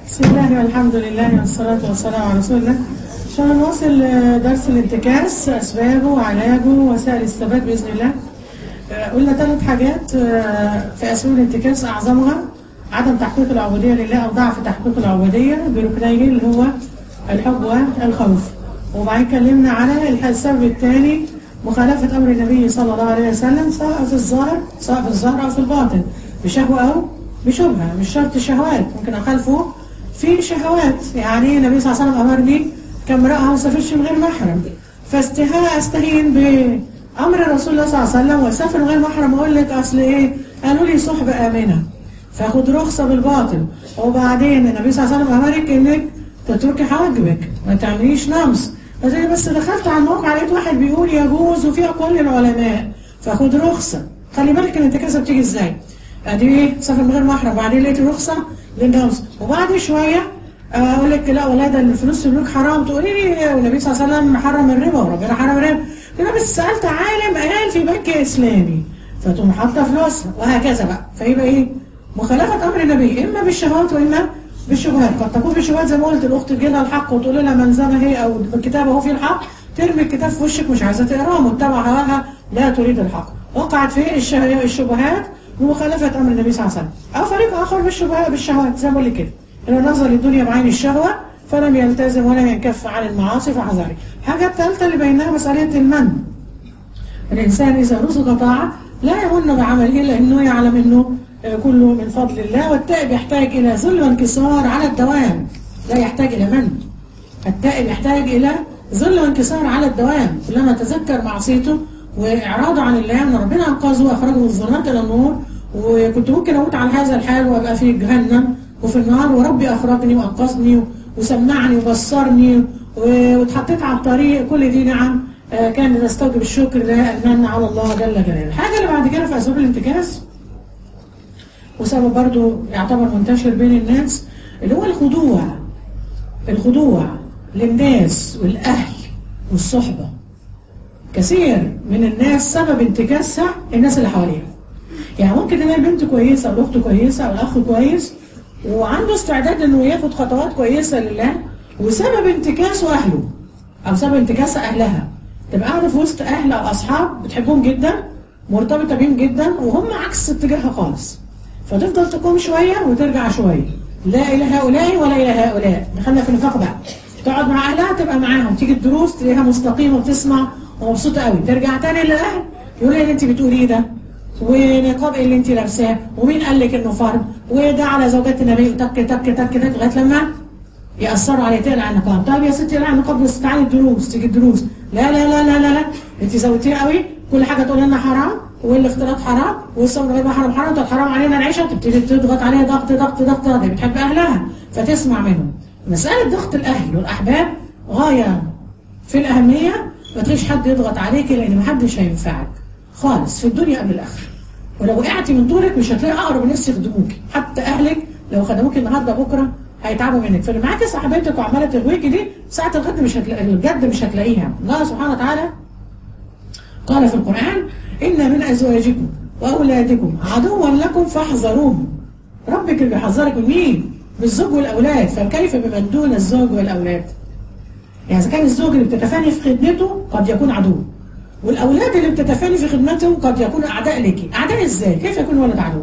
بسم الله والحمد لله والصلاة والسلام على رسول الله. عشان نواصل درس الانتكاس، أسبابه وعلاجه ووسائل الاستفادة بإذن الله. قلنا 3 حاجات في أسباب الانتكاس، أعظمها عدم تحقيق العبودية لله أو ضعف تحقيق العبودية بركنيه اللي هو الحب والخوف. وبعدين اتكلمنا على السبب الثاني مخالفة أمر النبي صلى الله عليه وسلم سواء في الظاهر أو في الباطن، بشهوة أو بشبهة. مش شرط شهوات، ممكن أخالفه في شهوات. يعني النبي صلى الله عليه وسلم أمرني كامرأة ما اسافرش من غير محرم، فاستهين بأمر رسول الله صلى الله عليه وسلم واسافر من غير محرم. أقول لك أصل إيه؟ قالوا لي صحبة آمنة، فاخد رخصة بالباطل. وبعدين النبي صلى الله عليه وسلم أمرك إنك تتركي حواجبك، ما تعمليش نمص. بس دخلت على الموقع لقيت واحد بيقول يجوز وفي أقوال للعلماء، فاخد رخصة. خلي بالك الانتكاسة بتيجي إزاي؟ ادي ايه؟ سافر من غير محرم، وبعدين لقيت رخصه للنمص، وبعد شويه اقول لك لا والله ده الفلوس في البنوك حرام، تقولي لي والنبي صلى الله عليه وسلم حرم الربا وربنا حرم الربا. انا بس سالت عالم قال في بنك اسلامي، فتقوم حاطه فلوسها، وهكذا بقى. فيبقى ايه؟ مخالفه امر النبي اما بالشهوات واما بالشبهات. قد تكون بالشبهات زي ما قلت، الاخت تجي لها الحق وتقول لها منزله هي او الكتاب اهو فيه الحق، ترمي الكتاب في وشك مش عايزه تقراه، متبعه هواها لا تريد الحق، وقعت في الشبهات ومخالفة أمر النبي صلى الله عليه وسلم. أو فريق آخر بالشهوات زي ما بقول لك كده، إنه نظر للدنيا بعين الشهوة فلم يلتزم ولم ينكف عن المعاصي فحذره. الحاجة الثالثة اللي بينها مسألة المن. الإنسان إذا رزق طاعة لا يمن بعمله إلا إنه يعلم إنه كله من فضل الله. والتائب يحتاج إلى ذل وانكسار على الدوام، لا يحتاج إلى من. التائب يحتاج إلى ذل وانكسار على الدوام، كلما تذكر معصيته وإعراضه عن الله أن ربنا أنقذه وأخرجه من الظلمات إلى النور، وكنت ممكن أموت على هذا الحال وأبقى في جهنم وفي النار، وربي أخرجني وأنقذني وسمعني وبصرني واتحطيت على الطريق. كل دي نعم كان تستوجب الشكر لأن على الله جل جلاله. الحاجة اللي بعد كده في أسباب الانتكاس، وسبب برضو يعتبر منتشر بين الناس، اللي هو الخضوع للناس والأهل والصحبة. كثير من الناس سبب انتكاسها الناس اللي حواليها. يعني ممكن تلاقي البنت كويسة او الاخت كويسة او الاخ كويس وعنده استعداد انه ياخد خطوات كويسة لله، وسبب انتكاسه اهله او سبب انتكاسها اهلها. تبقى قاعدة في وسط اهل او اصحاب بتحبهم جدا، مرتبطة بيهم جدا، وهم عكس اتجاهها خالص، فتفضل تقوم شوية وترجع شوية، لا الى هؤلاء ولا الى هؤلاء. دخلنا في النفاق بقى. تقعد مع اهلها تبقى معاهم، تيجي الدروس تلاقيها مستقيمة وتسمع ومبسوطه قوي، ترجع تاني للاهل يقول لي اللي انت بتقوليه ده، ونقاب ايه اللي انت لابساه، ومين قال لك انه فرض، وده على زوجات النبي، تك تك تك تك لغايه لما ياثروا عليه تقلع النقاب. طيب يا ستي اقلع النقاب بس تعالي الدروس، تيجي الدروس لا لا لا لا لا, لا. انت زودتيها قوي، كل حاجه تقول لنا حرام، والاختلاط حرام، والصوم غير محرم حرام، طب حرام علينا العيشه، تبتدي تضغط عليها ضغط ضغط ضغط. دي بتحب اهلها فتسمع منهم. مساله ضغط الاهل والاحباب غايه في الاهميه. ما تلاقيش حد يضغط عليك، لان محدش هينفعك خالص في الدنيا قبل الاخره. ولو وقعتي من طولك مش هتلاقي اقرب الناس يخدموك، حتى اهلك لو خدموك النهارده بكره هيتعبوا منك. فاللي معاكي صاحبتك وعماله تغويكي دي ساعه الغد مش هتلاقي، الجد مش هتلاقيها. الله سبحانه وتعالى قال في القران: ان من ازواجكم واولادكم عدوا لكم فاحذروهم. ربك اللي بيحذرك من مين؟ من الزوج والاولاد، فكيف بمن دون الزوج والاولاد؟ يعني إذا كان الزوج اللي بتتفاني في خدمته قد يكون عدو، والأولاد اللي بتتفاني في خدمتهم قد يكونوا أعداء لك. أعداء إزاي؟ كيف يكون ولد عدو؟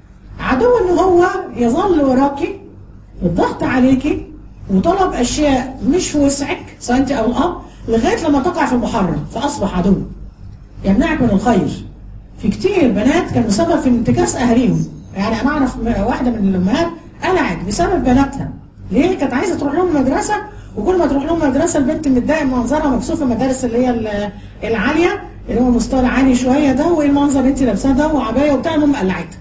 عدو إن هو يظل وراكي والضغط عليكي وطلب أشياء مش في وسعك سواء أنت أو الأب، لغاية لما تقع في المحرم فأصبح عدو يمنعك من الخير. في كتير بنات كانوا سبب في انتكاس أهاليهم. يعني أنا أعرف واحدة من الأمهات قلعت بسبب بناتها. ليه؟ كانت عايزة تروح لهم المدرسة، وكل ما تروح لهم مدرسه البنت متضايقه من منظرها، مكسوفه المدارس اللي هي العاليه اللي هو المستوى العالي شويه ده، وايه المنظر اللي انت لابساه ده وعبايه وبتاع، المهم قلعتها.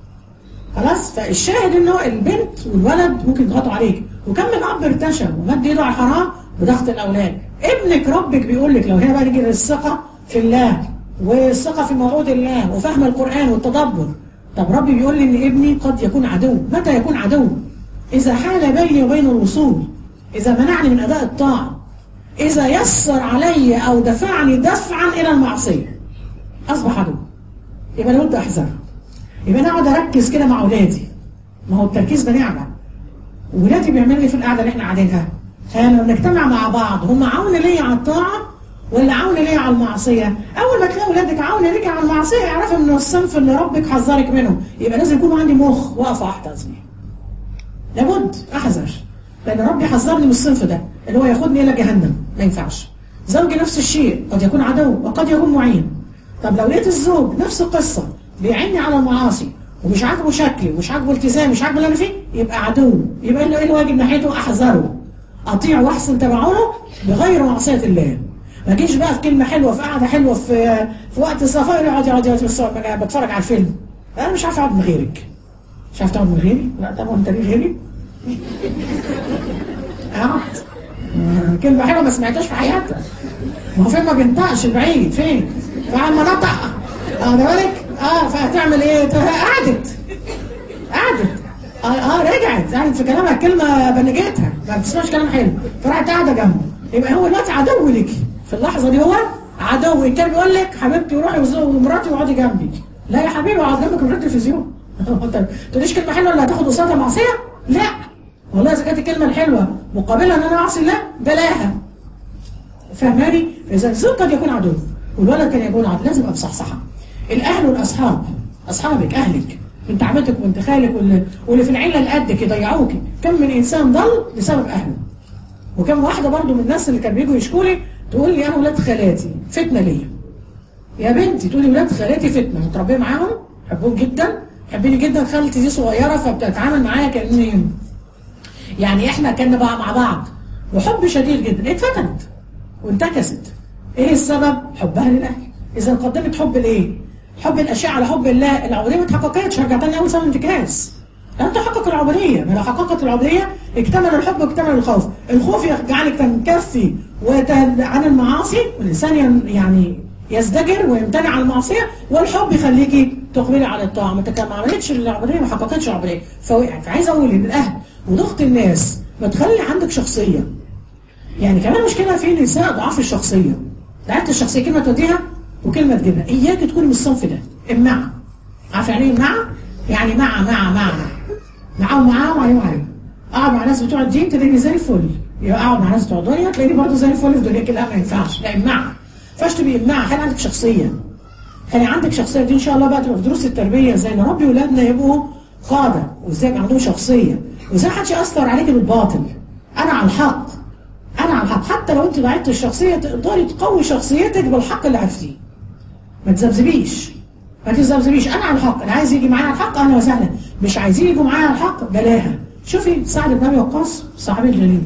خلاص. فالشاهد انه البنت والولد ممكن يضغطوا عليك، وكم من اب ارتشى ومد ايده على الحرام بضغط الاولاد. ابنك ربك بيقول لك، لو هنا بقى نيجي للثقه في الله والثقه في موعود الله وفهم القران والتدبر. طب ربي بيقول لي ان ابني قد يكون عدو. متى يكون عدو؟ اذا حال بيني وبين الوصول، إذا منعني من أداء الطاعة، إذا يسر علي أو دفعني دفعا إلى المعصية، أصبح عدو. يبقى لابد أحذر. يبقى أنا أقعد أركز كده مع أولادي. ما هو التركيز ده نعمة. ولادي بيعملوا ايه في القعده اللي احنا قاعدينها؟ لما بنجتمع مع بعض هم عون ليا على الطاعه ولا عون ليا على المعصيه؟ اول ما تلاقي ولادك عون ليك على المعصيه اعرفي من الصنف اللي ربك حذرك منه، يبقى لازم يكون عندي مخ واقفه احتاط بيه. لابد احذر، لان ربي حذرني من الصنف ده اللي هو ياخدني الى جهنم، ما ينفعش. زوجي نفس الشيء، قد يكون عدو وقد يكون معين. طب لو لقيت الزوج نفس القصه بيعني على المعاصي ومش عاجبه شكلي ومش عاجبه التزامي مش عاجبه اللي انا فيه، يبقى عدو. يبقى ايه الواجب ناحيته؟ احذره، اطيع واحسن تبعونه بغير معصيه الله. ما اجيش بقى في كلمه حلوه، في قعده حلوه، في وقت الصفاء يقعد بتفرج على الفيلم. انا مش عارف اقعد من غيرك. مش عارف تقعد من غيري؟ لا طبعا انت ليه غيري؟ اقعد. كلمه حلوه ما سمعتهاش في حياتك. ما هو فين ما بينطقش البعيد فين؟ فعما نطق واخد بالك؟ فهتعمل ايه؟ قعدت رجعت في كلامها كلمه بنجتها، ما بتسمعش كلام حلو، فراحت قاعده جنبه. يبقى هو دلوقتي عدو لك في اللحظه دي، هو عدو. ان كان بيقول لك حبيبتي روحي ومراتي واقعدي جنبي، لا يا حبيبي اقعد جنبك من التلفزيون. ما تقوليش كلمه حلوه اللي هتاخد قصادها معصيه؟ لا والله، اذا كانت الكلمه الحلوه مقابلها ان انا اعصي الله بلاها. فهماني؟ اذا الزوج قد يكون عدو والولد كان يكون عدو، لازم ابقى مصحصحه. الاهل والاصحاب، اصحابك اهلك، بنت عمتك وبنت خالك واللي في العيله اللي قدك يضيعوكي. كم من انسان ضل بسبب اهله، وكم واحده برضو من الناس اللي كانوا بيجوا يشكوا لي تقول لي انا ولاد خالاتي فتنه ليا. يا بنتي تقولي ولاد خالاتي فتنه، متربيه معاهم، بحبهم جدا، حبيني جدا، خالتي دي صغيره فبتتعامل معايا كاني يعني احنا كنا بقى مع بعض، وحب شديد جدا. اتفتنت وانتكست. ايه السبب؟ حبها للاهل. اذا قدمت حب الايه؟ حب الاشياء على حب الله، العبوديه ما اتحققتش. هرجع تاني اول سبب انتكاس. لم تحقق العبوديه، ما لو حققت العبوديه اكتمل الحب واكتمل الخوف. الخوف يجعلك تنكفي عن المعاصي، والانسان يعني يزدجر ويمتنع عن المعصيه، والحب يخليكي تقبلي على الطاعه. ما عملتش العبوديه، ما حققتش العبوديه فوقعت. فعايز اقول ان الاهل وضغط الناس ما تخلي عندك شخصيه. يعني كمان مشكله في النساء ضعاف الشخصيه. ضعفت الشخصيه، كلمه توديها وكلمه تجيبها. اياك تكوني من الصنف ده. امنع. عارفه يعني ايه امنع؟ يعني معاهم عليهم. اقعد مع ناس بتوع الدين تلاقيني زي الفل، يبقى اقعد مع ناس بتوع الدنيا تلاقيني برضه زي الفل في دنياك. لا ما ينفعش، لا امنع. ما ينفعش تبقي امنع. خلي عندك شخصيه. خلي عندك شخصيه. دي ان شاء الله بقى تبقى في دروس التربيه، ازاي نربي ولادنا يبقوا قاده، وازاي يبقى عندهم شخصيه، وازاي محدش ياثر عليك بالباطل. انا على الحق. حتى لو انت ضعيفه الشخصيه تقدري تقوي شخصيتك بالحق اللي عرفتيه. ما تذبذبيش. انا على الحق، انا عايز يجي معايا على الحق اهلا وسهلا، مش عايزين يجوا معايا على الحق بلاها. شوفي سعد بن ابي وقاص صحابي الجليل،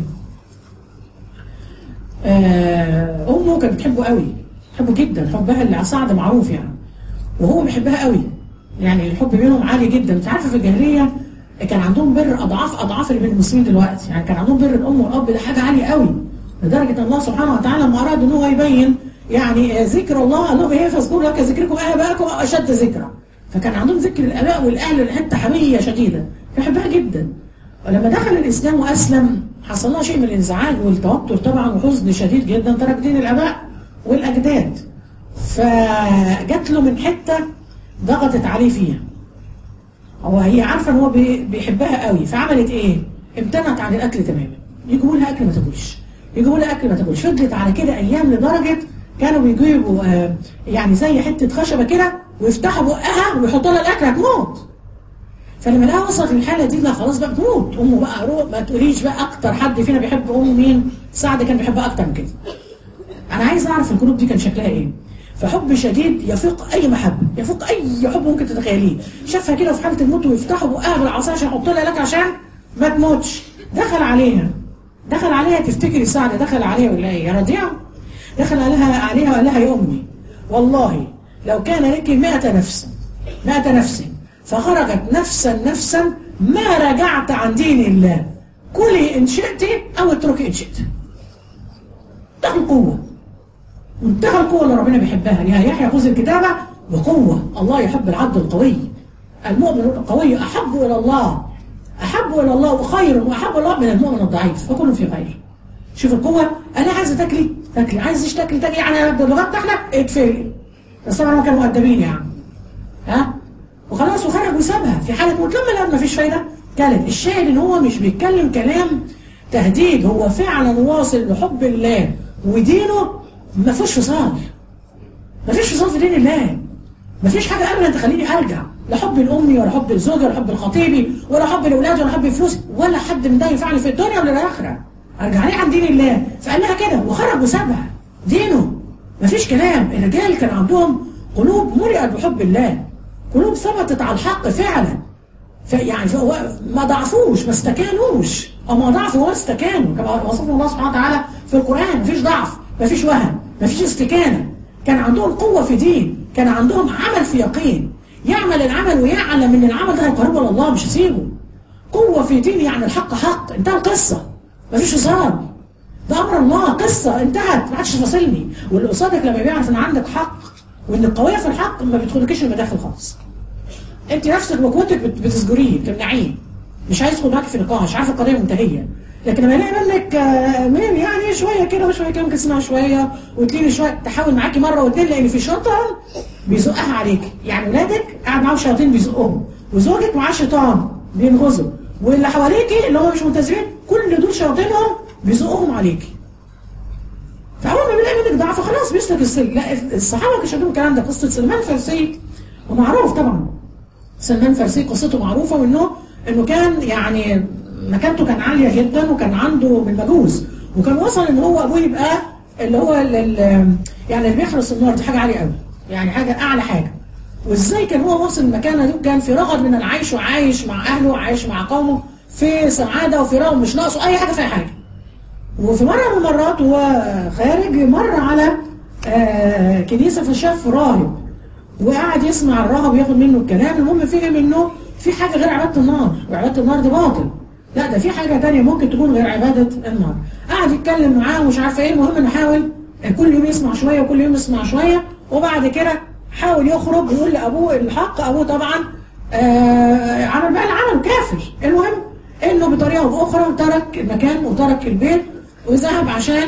امه كانت بتحبه قوي، بتحبه جدا، حبها لسعد معروف يعني، وهو بيحبها قوي، يعني الحب بينهم عالي جدا. انت عارفه في الجاهليه كان عندهم بر اضعاف اللي بين المسلمين دلوقتي، يعني كان عندهم بر الام والاب ده حاجه عاليه قوي، لدرجه ان الله سبحانه وتعالى لما اراد ان هو يبين يعني ذكر الله، قال لهم ايه؟ فاذكروا لك ذكركم اباءكم اشد ذكرا. فكان عندهم ذكر الاباء والاهل لحته حميه شديده، بيحبها جدا. ولما دخل الاسلام واسلم حصل لها شيء من الانزعاج والتوتر طبعا وحزن شديد جدا، ترك دين الاباء والاجداد. فجات له من حته ضغطت عليه فيها، هي عارفه ان هو بيحبها قوي، فعملت ايه؟ امتنعت عن الاكل تماما. يجيبوا لها اكل ما تاكلش، فضلت على كده ايام، لدرجه كانوا بيجيبوا يعني زي حته خشبه كده ويفتحوا بقها ويحطوا لها الاكل هتموت. فلما لقاها وصلت للحاله دي، لا خلاص بقى بتموت. امه بقى ما تقوليش بقى اكتر حد فينا بيحب امه مين؟ سعد كان بيحبها اكتر من كده. انا عايز اعرف القلوب دي كان شكلها ايه؟ فحب شديد يفوق اي محبه، يفوق اي حب ممكن تتخيليه. شافها كده في حاله الموت ويفتحوا بقها بالعصا عشان يحط لها الاكل عشان ما تموتش. دخل عليها تفتكري سعد دخل عليها ولا ايه؟ يا رضيعه. دخل عليها وقال لها يا امي والله لو كان لك 100 نفس فخرجت نفسا ما رجعت عن دين الله، كلي ان شئت او اتركي ان شئت. منتهى القوه اللي ربنا بيحبها. يا يحيى خذ الكتابه بقوه، الله يحب العبد القوي. المؤمن القوي احب الى الله وخير واحب الله من المؤمن الضعيف، وكل في خير. شوف القوه. انا عايزه تاكلي، عايزه تاكلي يعني بلغتنا احنا اتفلي. بس طبعا هم كانوا مؤدبين يعني. وخلاص وخرج وسابها في حاله موت. لما لقى ما فيش فايده كلت. الشاهد ان هو مش بيتكلم كلام تهديد، هو فعلا واصل لحب الله ودينه، ما فيش فصال، ما فيش فصال في دين الله. ما فيش حاجه ابدا تخليني ارجع لحب الامي ولا حب الزوجه ولا حب الخطيبي ولا حب الاولاد ولا حب فلوسي ولا حد من ده ينفعني في الدنيا ولا الاخره. ارجع ليه عن دين الله؟ فقال لها كده وخرج وسابها دينه. ما فيش كلام. الرجال كان عندهم قلوب ملئت بحب الله، قلوب ثبتت على الحق فعلا. يعني ما ضعفوش، ما استكانوش، او ما ضعفوا ولا استكانوا، كما وصفهم الله سبحانه وتعالى في القرآن. مفيش ضعف، مفيش وهن، مفيش استكانة. كان عندهم قوة في دين، كان عندهم عمل في يقين، يعمل العمل ويعلم ان العمل ده هيقربه الى الله مش هيسيبه. قوة في دين، يعني الحق حق، انتهى القصة، مفيش هزار، ده امر الله، قصة انتهت، ما عادش تفاصلني. واللي قصادك لما بيعرف ان عندك حق وانك قوية في الحق ما بيدخلكش المداخل خالص. انت نفسك بقوتك بتسجريه، بتمنعيه، مش عايز يدخل معاك في نقاش، عارف القضيه منتهيه. لكن لما يلاقي منك مين يعني شويه كده وشويه كده، ممكن تسمع شويه وتليني شويه، تحاول معاكي مره واثنين، لان في شيطان بيزقها عليك. يعني ولادك قاعد معاهم شياطين بيزقهم، وزوجك معاه شيطان بينغزه، واللي حواليكي اللي هم مش ملتزمين كل دول شياطينهم بيزقهم عليكي. فاول ما بيلاقي منك ضعف خلاص بيسلك السلك. لا، الصحابه كانوا شايفين الكلام ده. قصه سلمان الفارسي ومعروف طبعا، سلمان الفارسي قصته معروفه، وانه كان يعني مكانته كان عاليه جدا، وكان عنده من مجوس، وكان وصل ان هو ابوه يبقى اللي هو يعني اللي بيحرس النار، دي حاجه عاليه قوي، يعني حاجه اعلى حاجه. وازاي كان هو واصل المكانه دي، وكان في رغد من العيش، وعايش مع اهله وعايش مع قومه في سعاده وفي رغد، مش ناقصه اي حاجه في اي حاجه. وفي مره من المرات وهو خارج مر على كنيسه، فشاف راهب وقعد يسمع الراهب وياخد منه الكلام. المهم فهم انه في حاجه غير عباده النار، وعباده النار دي باطل، لا ده في حاجه ثانيه ممكن تكون غير عباده النار. قعد يتكلم معاه ومش عارفه ايه. المهم انه حاول كل يوم يسمع شويه وكل يوم يسمع شويه، وبعد كده حاول يخرج ويقول لابوه الحق. ابوه طبعا عمل بقى العمل كافر. المهم انه بطريقه او باخرى ترك المكان وترك البيت وذهب عشان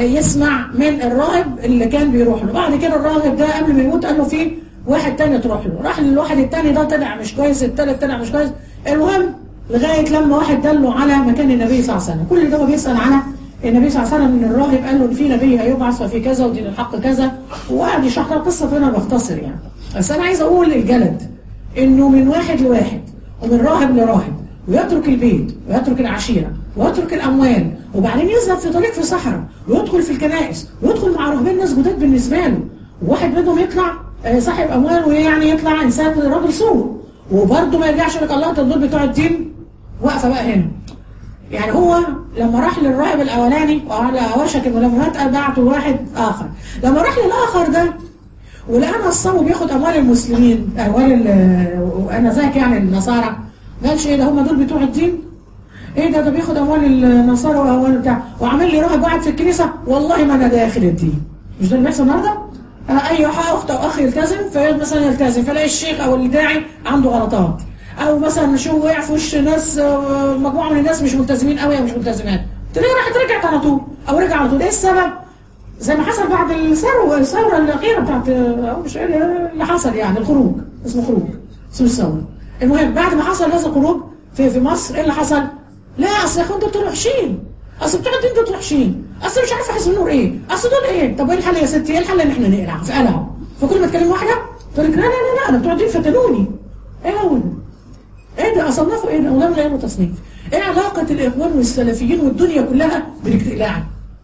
يسمع من الراهب اللي كان بيروح له. بعد كده الراهب ده قبل ما يموت قال له في واحد تاني تروح له. راح للواحد التاني ده، طلع مش كويس، التالت طلع مش كويس. المهم لغايه لما واحد دله على مكان النبي صلى الله عليه وسلم. كل ده هو بيسال على النبي صلى الله عليه وسلم، من الراهب قال له ان في نبي هيبعث وفي كذا ودين الحق كذا، وقعد يشرح له القصه. فانا بختصر يعني، بس انا عايز اقول الجلد انه من واحد لواحد ومن راهب لراهب، ويترك البيت ويترك العشيره ويترك الاموال، وبعدين يذهب في طريق في صحراء ويدخل في الكنائس ويدخل مع راهبين ناس جداد بالنسبه له، وواحد منهم يطلع صاحب اموال، ويعني يطلع انسان راجل سوء، وبرضه ما يرجعش يقول لك الله ده دول بتوع الدين. واقفه بقى هنا. يعني هو لما راح للراهب الاولاني وعلى وشك الملمات بعته لواحد اخر. لما راح للاخر ده ولقى نصاب بياخد اموال المسلمين، اموال انا ذاك يعني النصارى، ما قالش ايه ده هم دول بتوع الدين؟ ايه ده بياخد اموال النصارى واموال بتاع، وعامل لي راهب قاعد في الكنيسه، والله ما انا داخل الدين. مش ده اللي بيحصل النهارده؟ اي اخت او اخ يلتزم، فمثلا يلتزم فلاقي الشيخ او الداعي عنده غلطات، او مثلا شو وقع في وش ناس، مجموعه من الناس مش ملتزمين قوي او مش ملتزمات، تلاقيه راحت رجعت على طول او رجع على طول. ايه السبب؟ زي ما حصل بعد الثوره الاخيره بتاعت، او مش اللي حصل يعني الخروج، اسمه خروج، اسمه الثوره. المهم بعد ما حصل هذا الخروج في مصر، ايه اللي حصل؟ لا اصل يا اخوان دول وحشين، اصل بتوع الدين دول وحشين، اصل مش عارفه حزب النور ايه، اصل دول ايه. طب ايه الحل يا ستي؟ ايه الحل؟ ان احنا نقلع في قلعه. فكل ما تكلم واحده تقول لك لا لا لا لا انا بتوع الدين فتنوني. ايه هو ده؟ ايه ده؟ اصنفوا ايه ده؟ ولا لا له تصنيف. ايه علاقه الاخوان والسلفيين والدنيا كلها بالاقلاع؟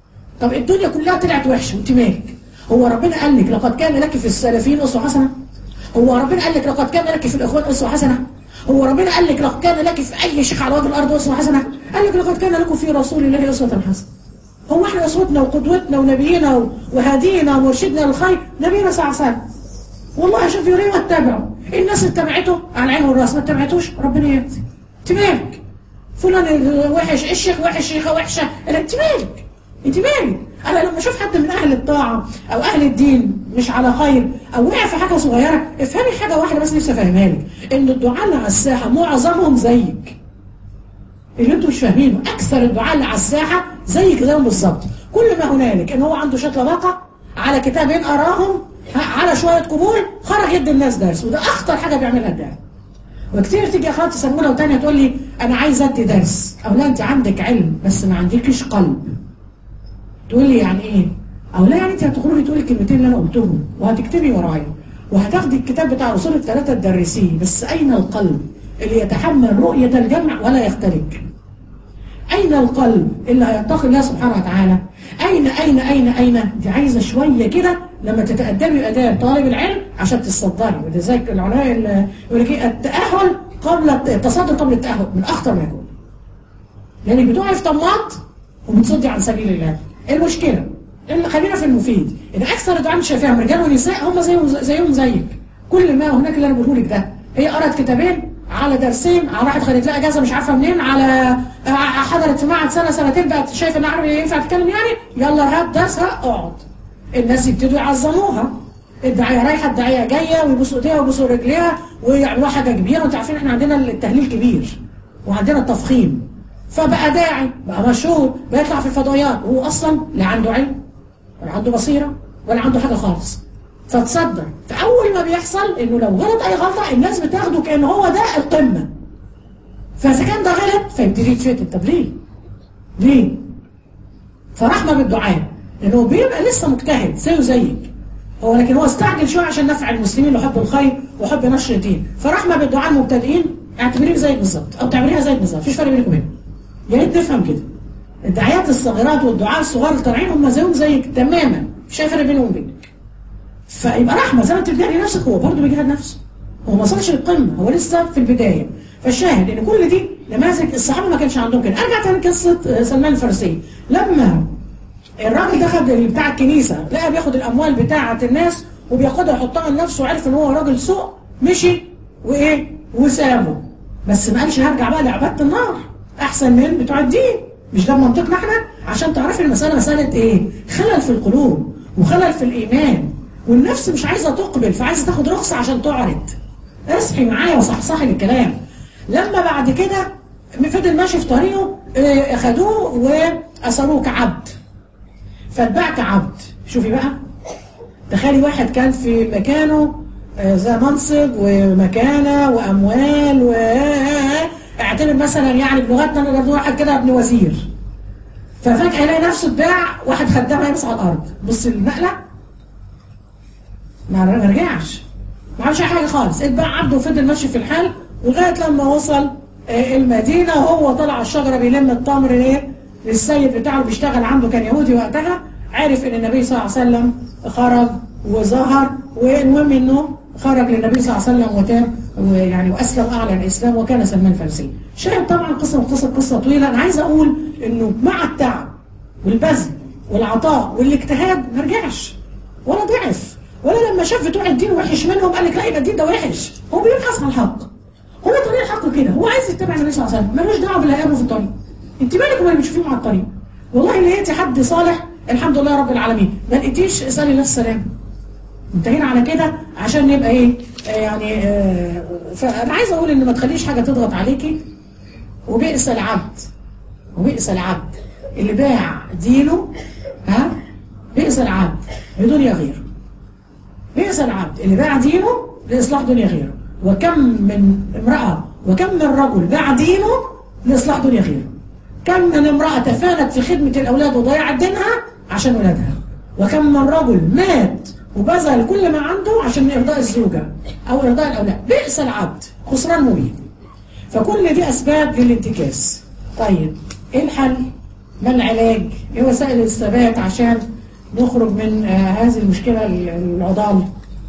طب الدنيا كلها طلعت وحشه وانت مالك؟ هو ربنا قال لك لقد كان لك في السلفيين اسوه حسنه؟ هو ربنا قال لك لقد كان لك في الاخوان اسوه حسنه؟ هو ربنا قال لك لقد كان لك في اي شيخ على وجه الارض اسوه حسنه؟ قال لك لقد كان لكم في رسول الله اسوه حسنه. هو احنا اسوتنا وقدوتنا ونبينا وهدينا ومرشدنا للخير نبينا صلى الله عليه وسلم. والله شوف يريه واتبعه. الناس اتبعته على العين والراس، ما اتبعتوش ربنا يهدي. انت مالك؟ فلان وحش، الشيخ وحش، الشيخه وحشه، انت مالك؟ انت مالك؟ انا لما اشوف حد من اهل الطاعه او اهل الدين مش على خير او وقع في حاجه صغيره، افهمي حاجه واحده بس نفسي افهمها لك، ان الدعاء اللي على الساحه معظمهم زيك. اللي انتوا مش فاهمينه، اكثر الدعاء اللي على الساحه زيك زيهم بالظبط. كل ما هنالك ان هو عنده شويه لباقه على كتابين اراهم على شويه قبول، خرج يد الناس درس، وده اخطر حاجه بيعملها الداعي. وكتير تيجي اخواتي سنوله وتانيه تقول لي انا عايزه ادي درس، او لا انت عندك علم بس ما عندكش قلب. تقول لي يعني ايه؟ او لا يعني انت هتخرجي تقولي الكلمتين اللي انا قلتهم وهتكتبي ورايا وهتاخدي الكتاب بتاع الاصول الثلاثه تدرسيه، بس اين القلب اللي يتحمل رؤيه الجمع ولا يختلك؟ اين القلب اللي هيتقي الله سبحانه وتعالى؟ اين دي عايزه شويه كده لما تتقدمي اداب طالب العلم عشان تصدري. ولذلك العلماء يقول لك ايه؟ التاهل قبل التصدر قبل التاهل من اخطر ما يكون. لانك بتقعي في طماط وبتصدي عن سبيل الله. ايه المشكله؟ خلينا في المفيد، ان اكثر الدعاء مش شايفاهم رجال ونساء هم زيهم زيك. كل ما هناك اللي انا بقوله لك ده، هي قرأت كتابين على درسين، على راحت خدت لها اجازه مش عارفه منين، على حضرت في معهد سنه سنتين بقت شايفه ان العربي ينفع تتكلم يعني، يلا هات درسها اقعد. الناس يبتدوا يعظموها، الداعيه رايحه الداعيه جايه ويبوسوا ايديها ويبوسوا رجليها ويعملوا حاجه كبيره. وانتوا عارفين احنا عندنا التهليل كبير وعندنا التفخيم، فبقى داعي بقى مشهور بيطلع في الفضائيات وهو اصلا لا عنده علم ولا عنده بصيره ولا عنده حاجه خالص. فتصدر، فاول ما بيحصل انه لو غلط اي غلطه الناس بتاخده كان هو ده القمه. فاذا كان ده غلط فيبتدي يتفتن. طب ليه؟ فرحمه بالدعاء، لانه بيبقى لسه مجتهد زيه زيك هو، لكن هو استعجل شويه عشان نفع المسلمين وحب الخير وحب نشر الدين. فرحمه بالدعاء المبتدئين اعتبريه زيك بالظبط او تعمليها زيك بالظبط، مفيش فرق بينك وبينهم. يا ريت نفهم كده. الدعايات الصغيرات والدعاء الصغار اللي طالعين هم زيهم زيك تماما، مفيش اي فرق بينهم وبينك. فيبقى رحمه زي ما انت بتجاهدي نفسك هو برضه بيجاهد نفسه. هو ما وصلش للقمه، هو لسه في البدايه. فالشاهد ان كل دي نماذج الصحابه ما كانش عندهم كده. ارجع تاني قصه سلمان الفارسي، لما الراجل دخل بتاع الكنيسه لقى بياخد الاموال بتاعه الناس وبياخدها يحطها لنفسه وعرف ان هو راجل سوء، مشي وسابه. بس ما قالش هرجع بقى لعباده النار احسن من بتوع الدين. مش ده منطقنا احنا؟ عشان تعرفي المساله مساله ايه؟ خلل في القلوب وخلل في الايمان، والنفس مش عايزه تقبل فعايزه تاخد رخصه عشان تعرض. اصحي معايا وصحصحي الكلام. لما بعد كده فضل ماشي في طريقه اخدوه واسروه كعبد، فاتباع كعبد. شوفي بقى، تخيلي واحد كان في مكانه ذا منصب ومكانه واموال اعتبر مثلا يعني بلغتنا نقدر واحد كده ابن وزير، ففجأة يلاقي نفسه اتباع واحد خدام هيمسح على الارض. بص النقله، ما رجعش، ما عملش حاجه خالص، اتباع عبده وفضل ماشي في الحال لغايه لما وصل المدينه وهو طلع على الشجره بيلم التمر للسيد بتاعه بيشتغل عنده، كان يهودي وقتها. عرف ان النبي صلى الله عليه وسلم خرج وظهر، والمهم انه خرج للنبي صلى الله عليه وسلم وتاب ويعني واسلم، اعلن الاسلام وكان سلمان الفارسي. شاهد طبعا قصه مختصر، قصه طويله. انا عايز اقول انه مع التعب والبذل والعطاء والاجتهاد ما رجعش ولا ضعف، ولا لما شاف بتوع الدين وحش منهم قال لك لا يبقى الدين ده وحش. هو بيبحث عن الحق، هو طريق الحق كده، هو عايز يتبع النبي صلى الله عليه وسلم، ملوش دعوه باللي هيقابله في الطريق. انت مالك وما بتشوفيه مع الطريق؟ والله لقيتي حد صالح الحمد لله رب العالمين، ما لقيتيش اسالي الله السلام. انتهينا على كده عشان نبقى ايه يعني فانا عايز اقول ان ما تخليش حاجه تضغط عليكي. وبئس العبد اللي باع دينه، بئس العبد لدنيا غيره. بئس العبد اللي باع دينه لاصلاح دنيا غيره. وكم من امراه وكم من رجل باع دينه لاصلاح دنيا غيره. كم من امراه تفانت في خدمه الاولاد وضيعت دينها عشان ولادها. وكم من رجل مات وبذل كل ما عنده عشان ارضاء الزوجه او ارضاء الاولاد. بئس العبد، خسران مبين. فكل دي اسباب للانتكاس. طيب ايه الحل؟ ما العلاج؟ ايه وسائل الثبات عشان نخرج من هذه المشكله العضال؟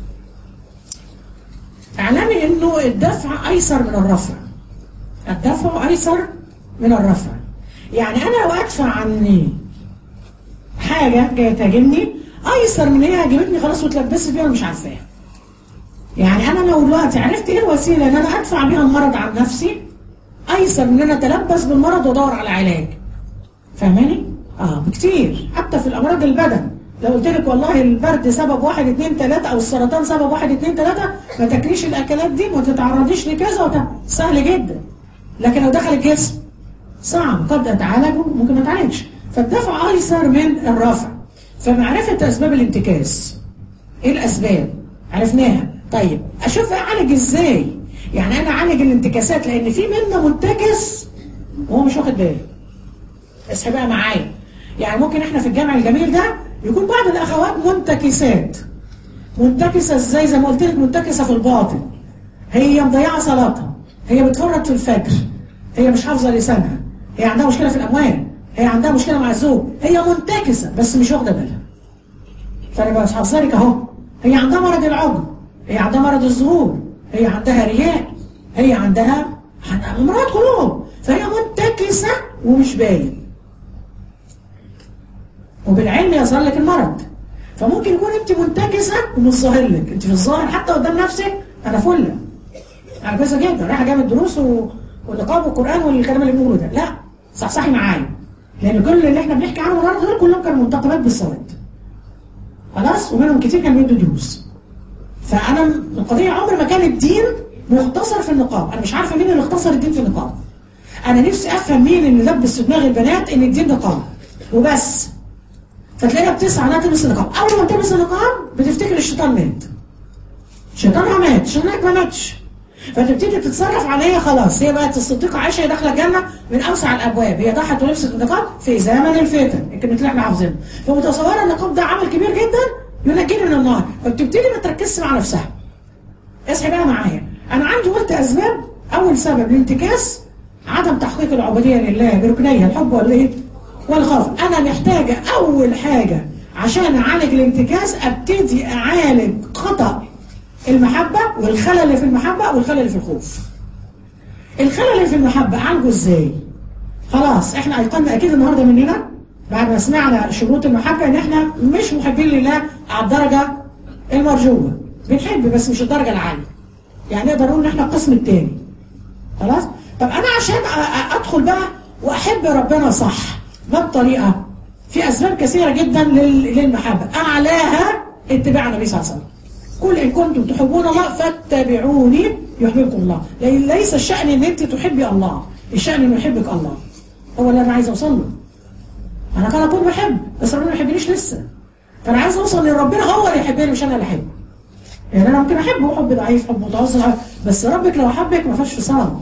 اعلمي انه الدفع ايسر من الرفع. الدفع ايسر من الرفع. يعني انا لو ادفع عني حاجه جايه تهاجمني ايسر من هي هاجمتني خلاص وتلبست بيها ومش عارفاها. يعني انا لو دلوقتي عرفت ايه الوسيله ان انا ادفع بيها المرض عن نفسي ايسر من ان انا اتلبس بالمرض وادور على علاج. فاهماني؟ بكتير. حتى في الامراض البدن لو قلت لك والله البرد سبب 1 2 3 او السرطان سبب 1 2 3 ما تاكليش الاكلات دي وما تتعرضيش لكذا سهل جدا. لكن لو دخل الجسم صعب، قد اتعالج وممكن ما اتعالجش. فالدفع ايسر من الرفع. فمعرفه اسباب الانتكاس. ايه الاسباب؟ عرفناها. طيب اشوف اعالج ازاي؟ يعني انا اعالج الانتكاسات، لان في منا منتكس وهو مش واخد باله. اصحى بقى معايا. يعني ممكن احنا في الجامع الجميل ده يكون بعض الاخوات منتكسات. منتكسه ازاي؟ زي ما قلت لك، منتكسه في الباطن. هي مضيعه صلاتها، هي بتفرط في الفجر، هي مش حافظه لسانها، هي عندها مشكله في الاموال، هي عندها مشكله مع الزوج، هي منتكسه بس مش واخده بالها. فانا بس حافظالك اهو، هي عندها مرض العجب، هي عندها مرض الظهور، هي عندها رياء، هي عندها امراض قلوب، فهي منتكسه ومش باين. وبالعلم يظهر لك المرض. فممكن يكون انت منتكسه ومش ظاهر لك، انت في الظاهر حتى قدام نفسك انا فله، انا كويسه جدا، رايحه جامعه دروس والنقاب والقران والكلام اللي بنقوله ده، لا صحصحي معايا، لان كل اللي احنا بنحكي عنهم النهارده دول كلهم كانوا منتقبات بالسواد. خلاص؟ ومنهم كتير كانوا بيدوا دروس. فانا القضيه عمر ما كان الدين مختصر في النقاب، انا مش عارفه مين اللي اختصر الدين في النقاب. انا نفسي افهم مين اللي لبس في دماغ البنات ان الدين نقاب وبس. فتلاقيها بتسعى انها تلبس النقاب، اول ما تلبس النقاب بتفتكر الشيطان مات. شيطانها مات، شيطانك ما ماتش. فتبتدي تتصرف عليها، خلاص هي بقت الصديقه عائشه، هي داخله الجنه من اوسع الابواب، هي ضحت ولبست النقاب في زمن الفتن، الكلمه اللي احنا حافظينها. فمتصوره النقاب ده عمل كبير جدا ينجيني من النار، فبتبتدي ما تركزش مع نفسها. اصحي بقى معايا، انا عندي قلت اسباب. اول سبب الانتكاس عدم تحقيق العبوديه لله بركنيها، الحب ولا ايه؟ والخوف. انا محتاجه اول حاجه عشان اعالج الانتكاس ابتدي اعالج خطأ المحبة والخلل اللي في المحبة والخلل اللي في الخوف. الخلل اللي في المحبة أعالجه إزاي؟ خلاص إحنا أيقنا أكيد النهاردة مننا بعد ما سمعنا شروط المحبة إن إحنا مش محبين لله على الدرجة المرجوة، بنحب بس مش الدرجة العالية. يعني نقدر نقول إن إحنا القسم الثاني. خلاص؟ طب أنا عشان أدخل بقى وأحب ربنا صح، ما الطريقة؟ في أسباب كثيرة جدا للمحبة، أعلاها اتباع النبي صلى الله عليه وسلم. قل إن كنتم تحبون الله فاتبعوني يحببكم الله. ليس الشأن إن أنت تحبي الله، الشأن إنه يحبك الله. هو اللي أنا عايز أوصل له. أنا كان أقول بحب بس ربنا ما يحبنيش لسه. فأنا عايز أوصل لربنا هو اللي يحبني مش أنا اللي أحبه. يعني أنا ممكن أحبه حب ضعيف، حب متوسط، بس ربك لو حبك ما فيهاش فصال.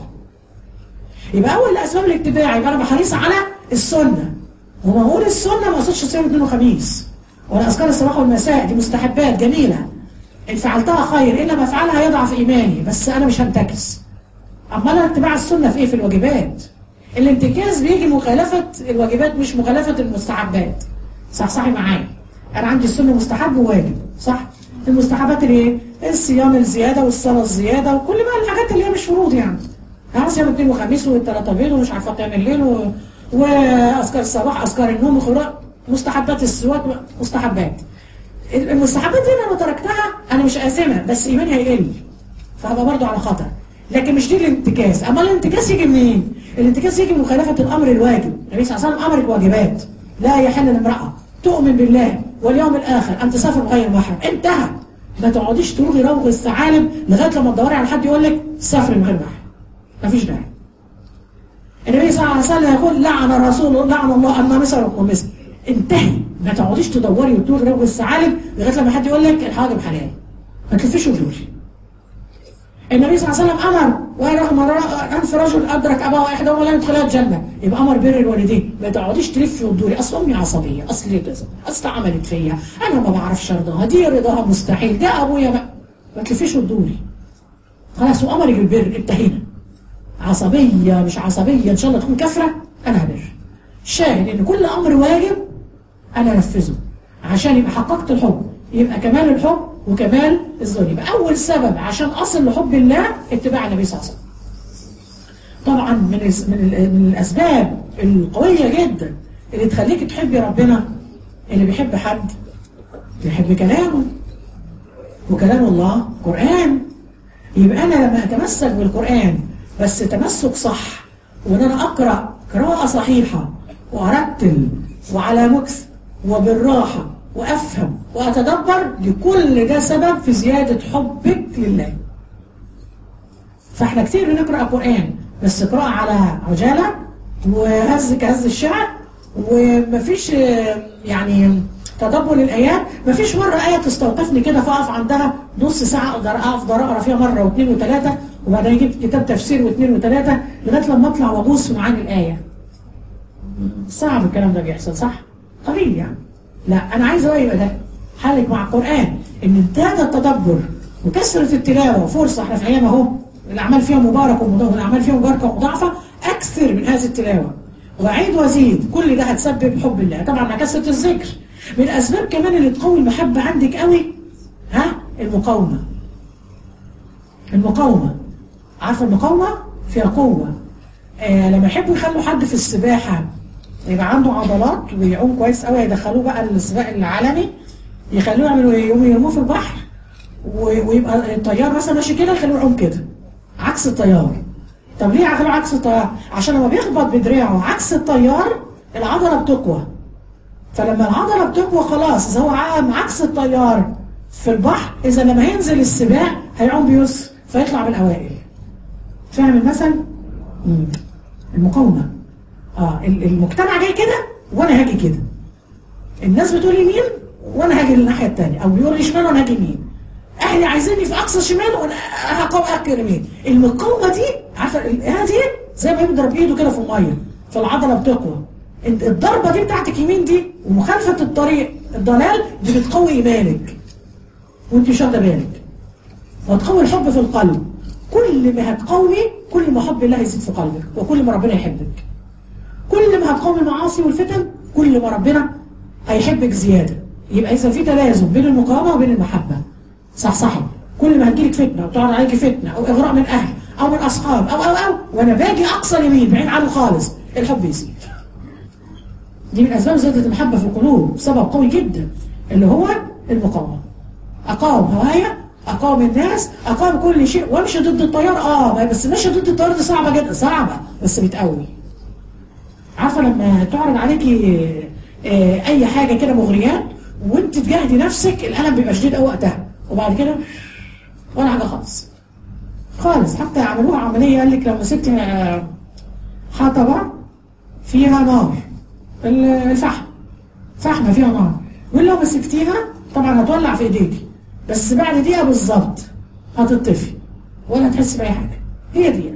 يبقى أول أسباب الاتباع يبقى أنا بحريص على السنة. وما أقول السنة ما أقصدش صيام اثنين وخميس ولا أذكار الصباح والمساء، دي مستحبات جميلة. إن فعلتها خير، إلا ما فعلها يضعف إيماني، بس أنا مش هنتكس. أمال اتباع السنة في إيه؟ في الواجبات. الانتكاس بيجي مخالفة الواجبات مش مخالفة المستحبات. صحصحي معايا. أنا عندي السنة مستحب وواجب، صح؟ المستحبات اللي إيه؟ الصيام الزيادة والصلاة الزيادة وكل بقى الحاجات اللي هي مش فروض يعني. صيام الاثنين وخميس والثلاثة بيض ومش عارفة قيام الليل وأذكار الصباح، أذكار النوم وخروج، مستحبات السواك، مستحبات. المستحبات دي انا لو تركتها انا مش قاسمها بس ايماني هيقل، فهبقى برضه على خطر. لكن مش دي الانتكاس. اما الانتكاس يجي منين؟ الانتكاس يجي من مخالفه الامر الواجب. النبي صلى الله عليه وسلم امر الواجبات. لا يحل لامراه تؤمن بالله واليوم الاخر ان تسافر بغير محرم. انتهى. ما تقعديش تروغي روغ الثعالب لغايه لما تدوري على حد يقول لك سافري من غير محرم. مفيش داعي. النبي صلى الله عليه وسلم يقول لعن الرسول لعن الله النامصه والممصه. انتهي. ما تقعديش تدوري وتروغي روغ الثعالب لغايه لما حد يقول لك الحاجب حلال. ما تلفيش وتدوري. النبي صلى الله عليه وسلم امر ورغم انف رجل ادرك اباه احداهما ولا يدخلها الجنه، يبقى امر بر الوالدين. ما تقعديش تلفي وتدوري، اصل امي عصبيه، اصل كذا، اصل عملت فيا، انا ما بعرفش ارضاها، دي رضاها مستحيل، ده ابويا بقى. ما تلفيش وتدوري. خلاص وامرك بالبر، انتهينا. عصبيه مش عصبيه ان شاء الله تكون كافره، انا هبر. شاهد ان كل امر واجب انا انفذه عشان يبقى حققت الحب، يبقى كمال الحب وكمال الذل. يبقى اول سبب عشان اصل لحب الله اتباع النبي صلى الله عليه وسلم. طبعا من الاسباب القويه جدا اللي تخليك تحبي ربنا، اللي بيحب حد بيحب كلامه، وكلام الله قرآن. يبقى انا لما اتمسك بالقرآن بس تمسك صح، وان انا اقرا قراءه صحيحه وارتل وعلى مكث وبالراحه وافهم واتدبر، لكل ده سبب في زياده حبك لله. فاحنا كتير بنقرا قرآن بس قراءه على عجاله وهز كهز الشعر، ومفيش يعني تدبر للايات. مفيش مره ايه تستوقفني كده فاقف عندها نص ساعه اقدر اقرا فيها مره واثنين وثلاثه وبعدين اجيب كتاب تفسير واثنين وثلاثه لغايه لما اطلع وابوس في معاني الايه. صعب الكلام ده بيحصل، صح؟ قليل يعني. لا انا عايزه يبقى ده حالك مع القران، ان ازداد التدبر وكثره التلاوه وفرصه، احنا في ايام اهو الاعمال فيها مباركه والاعمال فيها مباركه ومضاعفه، اكثر من هذه التلاوه واعيد وازيد. كل ده هتسبب حب الله طبعا مع كثره الذكر. من الاسباب كمان اللي تقوي المحبه عندك قوي المقاومه. المقاومه، عارفه المقاومه فيها قوه. لما يحبوا يخلوا حد في السباحه يبقى عنده عضلات ويعوم كويس قوي، يدخلوه بقى السباق العالمي، يخلوه يرموه في البحر، ويبقى الطيار مثلا ماشي كده يخلوه يعوم كده عكس الطيار. طب ليه عملوا عكس الطيار؟ عشان لما بيخبط بدراعه عكس الطيار العضله بتقوى. فلما العضله بتقوى خلاص، اذا هو عام عكس الطيار في البحر، اذا لما هينزل السباق هيعوم بيسر فيطلع من الاوائل. فاهم المثل؟ المقاومه. المجتمع جاي كده وانا هاجي كده. الناس بتقول يمين وانا هاجي للناحيه الثانيه، او بيقول لي شمال وانا هاجي يمين. اهلي عايزيني في اقصى شمال وانا هاجي يمين. المقاومه دي عارفه هذه زي ما يضرب ايده كده في الميه، فالعضله بتقوى. الضربه دي بتاعتك يمين دي ومخالفه الطريق الضلال دي بتقوي ايمانك وانت مش واخده بالك، وتقوي الحب في القلب. كل ما هتقوي كل ما حب الله يزيد في قلبك، وكل ما ربنا يحبك. كل ما هتقوي المعاصي والفتن كل ما ربنا هيحبك زياده. يبقى اذا في تلازم بين المقاومه وبين المحبه. صح. كل ما هتجيلك فتنه وتعرض عليك فتنه او اغراء من اهل او من اصحاب او وانا باجي اقصى اليمين بعيد عنه خالص، الحب يزيد. دي من اسباب زياده المحبه في القلوب، سبب قوي جدا اللي هو المقاومه. اقاوم هوايا، اقاوم الناس، اقاوم كل شيء، وامشي ضد التيار. بس ماشي ضد التيار دي صعبه جدا، صعبه بس بتقوي. عارفه لما تعرض عليكي اي حاجه كده مغريات وانت تجاهدي نفسك، الالم بيبقى شديد قوي وقتها، وبعد كده ولا حاجه خالص. حتى عملوها عمليه، قال لك لو مسكت حطبه فيها نار، فحمه فيها نار، ولو مسكتيها طبعا هتولع في ايديكي، بس بعد دقيقه بالظبط هتطفي ولا هتحسي باي حاجه. هي دي.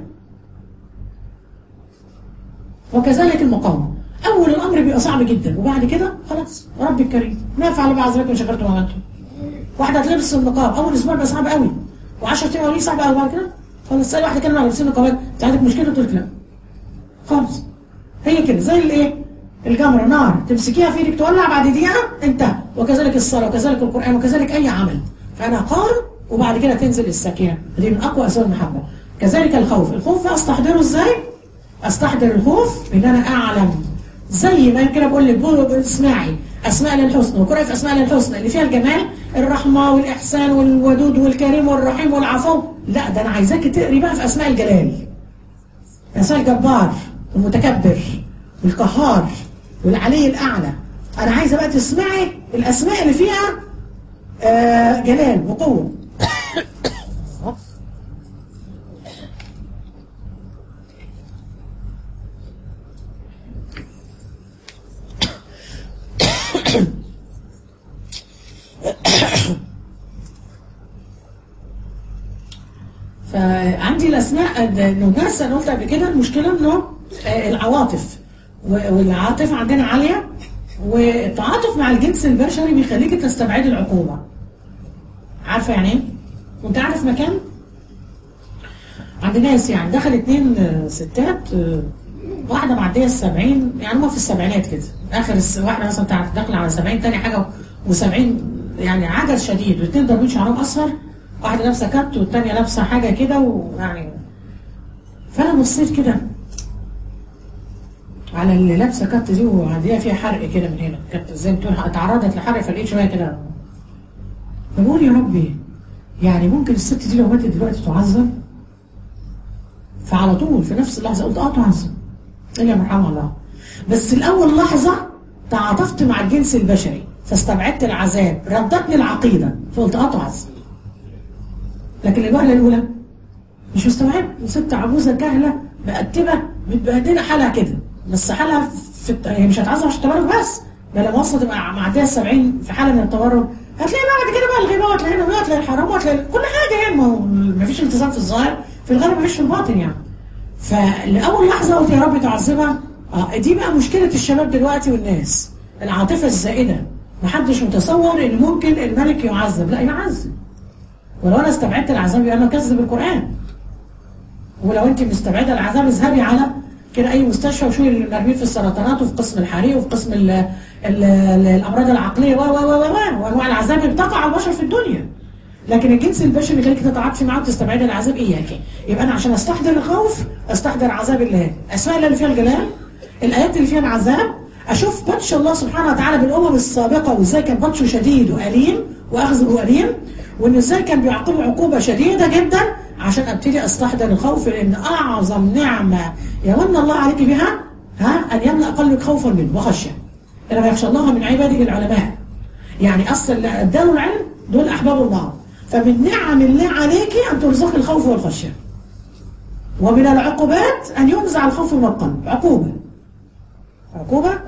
وكذلك المقاومه، اول الامر بيبقى صعب جدا، وبعد كده خلاص ربي الكريم ما يفعل بعذركم شكرتم وامنتم. واحده هتلبس النقاب اول اسبوع بقى صعب قوي، و10 ايام اولين صعب قوي، بعد كده خلاص تسالي واحده كلمه على لابسين النقابات، انت عندك مشكله؟ تقول لك لا خالص. هي كده زي الايه؟ الجمره، نار تمسكيها في ايدك تولع بعد دقيقه انتهى. وكذلك الصلاه وكذلك القران وكذلك اي عمل، فانا قاوم وبعد كده تنزل السكينه. دي من اقوى اسباب المحبه. كذلك الخوف بقى استحضره ازاي؟ استحضر الخوف ان انا اعلم، زي ما كده بقول لك اسمعي اسماء الله الحسنى وقرأي في اسماء الله الحسنى اللي فيها الجمال، الرحمه والاحسان والودود والكريم والرحيم والعفو. لا ده انا عايزاكي تقري بقى في اسماء الجلال، اسماء الجبار والمتكبر والقهار والعلي الاعلى. انا عايزه بقى تسمعي الاسماء اللي فيها جلال وقوه. فعندي الاسماء الناس انا قلت قبل كده، المشكله انه العواطف، والعاطفه عندنا عاليه، والتعاطف مع الجنس البشري بيخليك تستبعدي العقوبه. عارفه يعني ايه؟ كنت قاعده في مكان عند ناس يعني دخل 2 ستات، واحده معديه ال70 يعني هم في السبعينات كده، اخر واحده مثلا داخله على 70، ثاني حاجه و70 يعني عجز شديد، والاثنين ضاربين شعرهم اصفر، واحده لابسه كات والثانيه لابسه حاجه كده ويعني. فانا بصيت كده على اللي لابسه كات دي وعندها فيها حرق كده من هنا، كانت زي ما تقول اتعرضت لحرق، فلقيت شويه كده بقول يا ربي يعني ممكن الست دي لو ماتت دلوقتي تعذب؟ فعلى طول في نفس اللحظه قلت تعذب الا من رحم الله. بس الاول لحظه تعاطفت مع الجنس البشري فاستبعدت العذاب، ردتني العقيده فقلت تعذب. لكن الوهله الاولى مش مستوعبه، ست عجوزه كهله مقتبه متبهدله حالها كده، بس حالها هي مش هتعذب عشان التبرج بس، ده لما وصلت معديه 70 في حاله من التبرج هتلاقي بعد كده بقى الغيبه، وهتلاقي النبي، وهتلاقي الحرام، وهتلاقي كل حاجه يعني. ما فيش التزام في الظاهر، في الغالب مش في الباطن يعني. فلأول لحظة قلت يا رب تعذبها. دي بقى مشكلة الشباب دلوقتي والناس، العاطفة الزائدة. محدش متصور ان ممكن الملك يعذب، لا يعذب. ولو انا استبعدت العذاب يبقى انا كذب القرآن. ولو انت مستبعدة العذاب اذهبي على كده اي مستشفى وشوفي المرمين في السرطانات وفي قسم الحريق وفي قسم الامراض العقلية وانواع العذاب اللي بتقع على البشر في الدنيا. لكن الجنس البشري اللي خليك تتعاطفي معاه وتستبعدي العذاب اياكي. يبقى انا عشان استحضر الخوف استحضر عذاب الله، اسماء الله اللي فيها الجلال، الايات اللي فيها العذاب، اشوف بطش الله سبحانه وتعالى بالامم السابقه وازاي كان بطشه شديد واليم واخذه اليم، وان ازاي كان بيعاقبه عقوبه شديده جدا عشان ابتدي استحضر الخوف. لان اعظم نعمه يمن الله عليك بها ان يملا قلبك خوفا منه وخشيه. انما يخشى الله من عباده العلماء. يعني اصل اللي ادوا العلم دول احباب الله. فمن نعم الله عليك ان ترزقي الخوف والخشيه. ومن العقوبات ان ينزع الخوف من القلب. عقوبه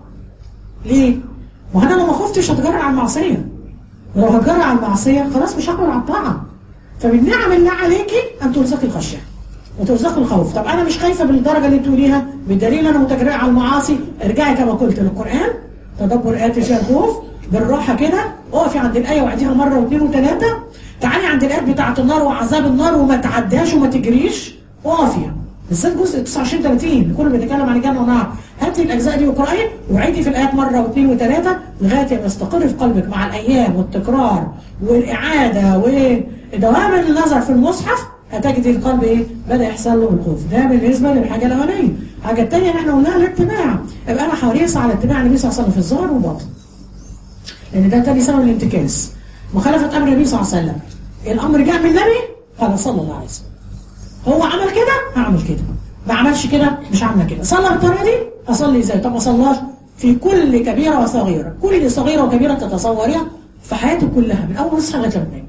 ليه؟ ما انا لو ما خفتش هتجرأ على المعصيه. ولو هتجرأ على المعصيه خلاص مش هقبل على الطاعه. فمن نعم الله عليكي ان ترزقي الخشيه وترزقي الخوف. طب انا مش خايفه بالدرجه اللي تقوليها، بالدليل انا متجرئه على المعاصي. ارجعي كما قلت للقران، تدبر ايات فيها الخوف بالراحه كده، اقفي عند الايه وعديها مره واثنين وثلاثه، تعالي عند الايات بتاعه النار وعذاب النار وما تعداش وما تجريش، اقفي. بالذات جزء 29 30 كله بيتكلم عن الجنه والنار. هاتي الاجزاء دي واقراي وعيدي في الايات مره واثنين وثلاثه لغايه ما يستقر في قلبك مع الايام والتكرار والاعاده ودوام النظر في المصحف. هتجدي القلب بدا يحصل له الخوف. ده بالنسبه للحاجه الاولانيه. الحاجه الثانيه اللي احنا قلناها الاتباع. يبقى انا حريصه على اتباع النبي صلى الله عليه وسلم في الظاهر والباطن. لان ده تاني سبب الانتكاس. مخالفه امر النبي صلى الله عليه وسلم. الامر جاء من النبي قال صلى الله عليه وسلم. هو عمل كده هعمل كده، ما عملش كده مش هعمل كده. صلى بالطريقه دي اصلي ازاي؟ طب ما صلاش في كل كبيره وصغيره، كل صغيره وكبيره تتصوريها في حياتك كلها من اول نصحى لغايه لما.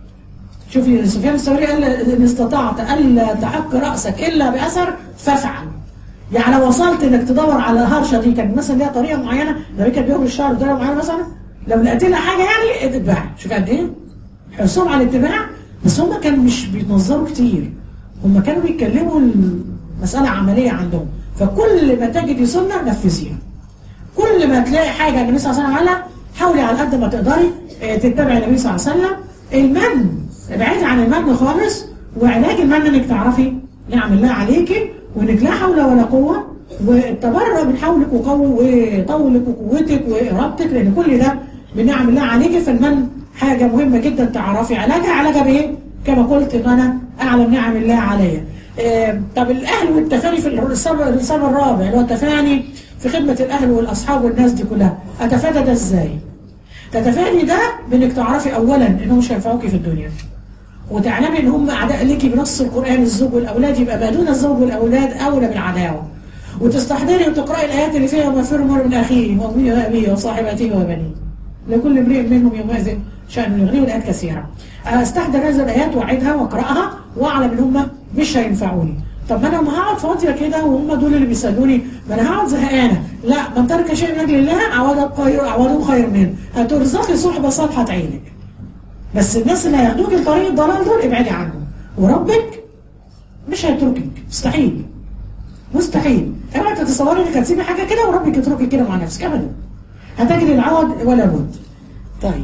شوفي سفيان الثوري قال ان استطعت الا تحك راسك الا باثر فافعل. يعني لو وصلت انك تدور على هرشه دي كان مثلا ليها طريقه معينه، النبي كان بيهرش الشعر بطريقه معينه مثلا، لو لقيت لها حاجه يعني اتباع. شوف قد ايه حرصهم على الاتباع. بس هم كانوا مش بيتنظروا كتير، هم كانوا بيتكلموا المساله عمليه عندهم. فكل ما تجدي سنه نفذيها، كل ما تلاقي حاجه النبي صلى الله عليه وسلم عملها حاولي على قد ما تقدري تتبعي النبي صلى الله عليه وسلم. المن ابعدي عن المن خالص. وعلاج المن انك تعرفي نعم الله عليكي وانك لا حول ولا قوه، والتبرع من حولك وطولك وقوتك وارادتك، لان كل ده من نعم الله عليكي. فالمن حاجه مهمه جدا تعرفي علاجها بايه؟ كما قلت ان انا اعلم نعم الله عليا. طب الاهل والتفاني في الرساله الرابع اللي هو التفاني في خدمه الاهل والاصحاب والناس دي كلها. اتفادى ده ازاي؟ تتفادي ده بانك تعرفي اولا انهم مش هينفعوكي في الدنيا، وتعلمي ان هم اعداء ليكي بنص القران. الزوج والاولاد يبقى ما دون الزوج والاولاد اولى بالعداوه. وتستحضري وتقراي الايات اللي فيها وما فر من اخيه وامه وابيه وصاحبته وبنيه لكل امرئ منهم يومئذ شأن يغنيه. الايات كثيره. استحضر هذه الايات واعيدها واقراها واعلم ان هم مش هينفعوني. طب ما انا ما هقعد فاضيه كده وهم دول اللي بيسالوني، ما انا هقعد زهقانه. لا، من ترك شيء من اجل الله عوضه خير منه. هترزقي صحبه صالحه تعينك. بس الناس اللي هياخدوك لطريق الضلال دول ابعدي عنهم. وربك مش هيتركك، مستحيل مستحيل. اوعي تتصوري انك هتسيبي حاجه كده وربك يتركك كده مع نفسك ابدا. هتجري العوض ولا بد. طيب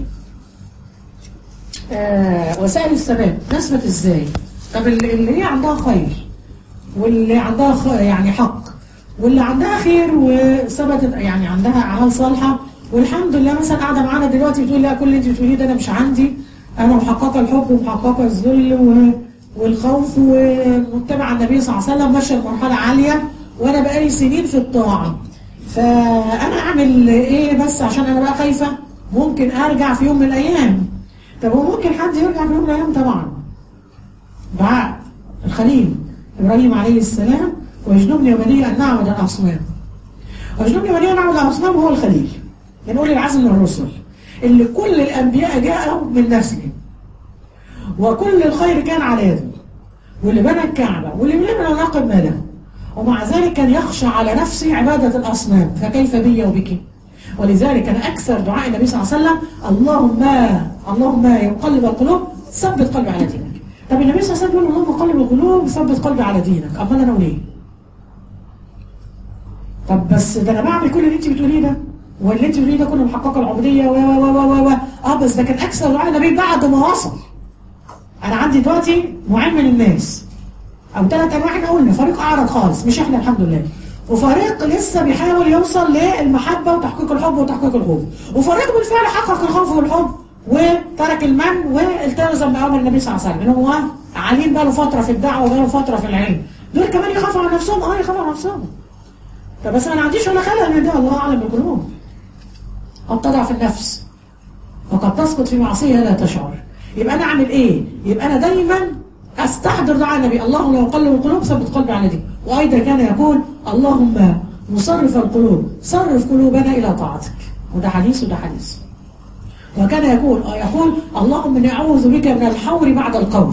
وسائل الثبات نثبت ازاي؟ طب اللي هي عندها خير واللي عندها يعني حق واللي عندها خير وثبتت يعني عندها اعمال صالحه والحمد لله مثلا قاعده معانا دلوقتي بتقول لا كل اللي انت بتقوليه ده انا مش عندي، انا محققه الحب ومحققه الذل والخوف ومتبعه النبي صلى الله عليه وسلم ماشيه لمرحله عاليه وانا بقالي سنين في الطاعه. فانا اعمل ايه بس عشان انا بقى خايفه ممكن ارجع في يوم من الايام. طب وممكن حد يرجع في يوم من الايام؟ طبعا. دعاء الخليل ابراهيم عليه السلام واجنبني وبني ان نعبد الاصنام. واجنبني وبني ان نعبد الاصنام هو الخليل من اولي العزم من الرسل اللي كل الانبياء جاءوا من نسله وكل الخير كان على يده واللي بنى الكعبه واللي من ناقب ماله، ومع ذلك كان يخشى على نفسه عباده الاصنام فكيف بي وبك. ولذلك كان اكثر دعاء النبي صلى الله عليه وسلم اللهم يقلب القلوب ثبت قلبي على دينك. طب النبي صلى الله عليه وسلم بيقول اللهم قلب القلوب ثبت قلبي على دينك، امال انا اقول ايه؟ طب بس ده انا بعمل كل اللي انت بتقوليه ده، واللي انت بتقوليه ده كله محقق العبوديه بس ده كان اكثر دعاء النبي بعد ما وصل. انا عندي دلوقتي نوعين من الناس او 3 انواع، احنا قلنا فريق اعرض خالص مش احنا الحمد لله، وفريق لسه بيحاول يوصل للمحبه وتحقيق الحب وتحقيق الخوف، وفريق بالفعل حقق الخوف والحب وترك المن والتزم بامر النبي صلى الله عليه وسلم، اللي هو عالين بقى له فتره في الدعوه وبقى له فتره في العلم، دول كمان يخافوا على نفسهم. يخافوا على نفسهم. طب بس انا ما عنديش ولا خلل من ده، الله اعلم بالقلوب. قد تضعف النفس وقد تسقط في معصيه لا تشعر. يبقى انا اعمل ايه؟ يبقى انا دايما استحضر دعاء النبي اللهم لو قلب القلوب ثبت قلبي على دينك، وايضا كان يقول اللهم مصرف القلوب صرف قلوبنا الى طاعتك، وده حديث وده حديث. وكان يقول اللهم اني اعوذ بك من الحور بعد القول.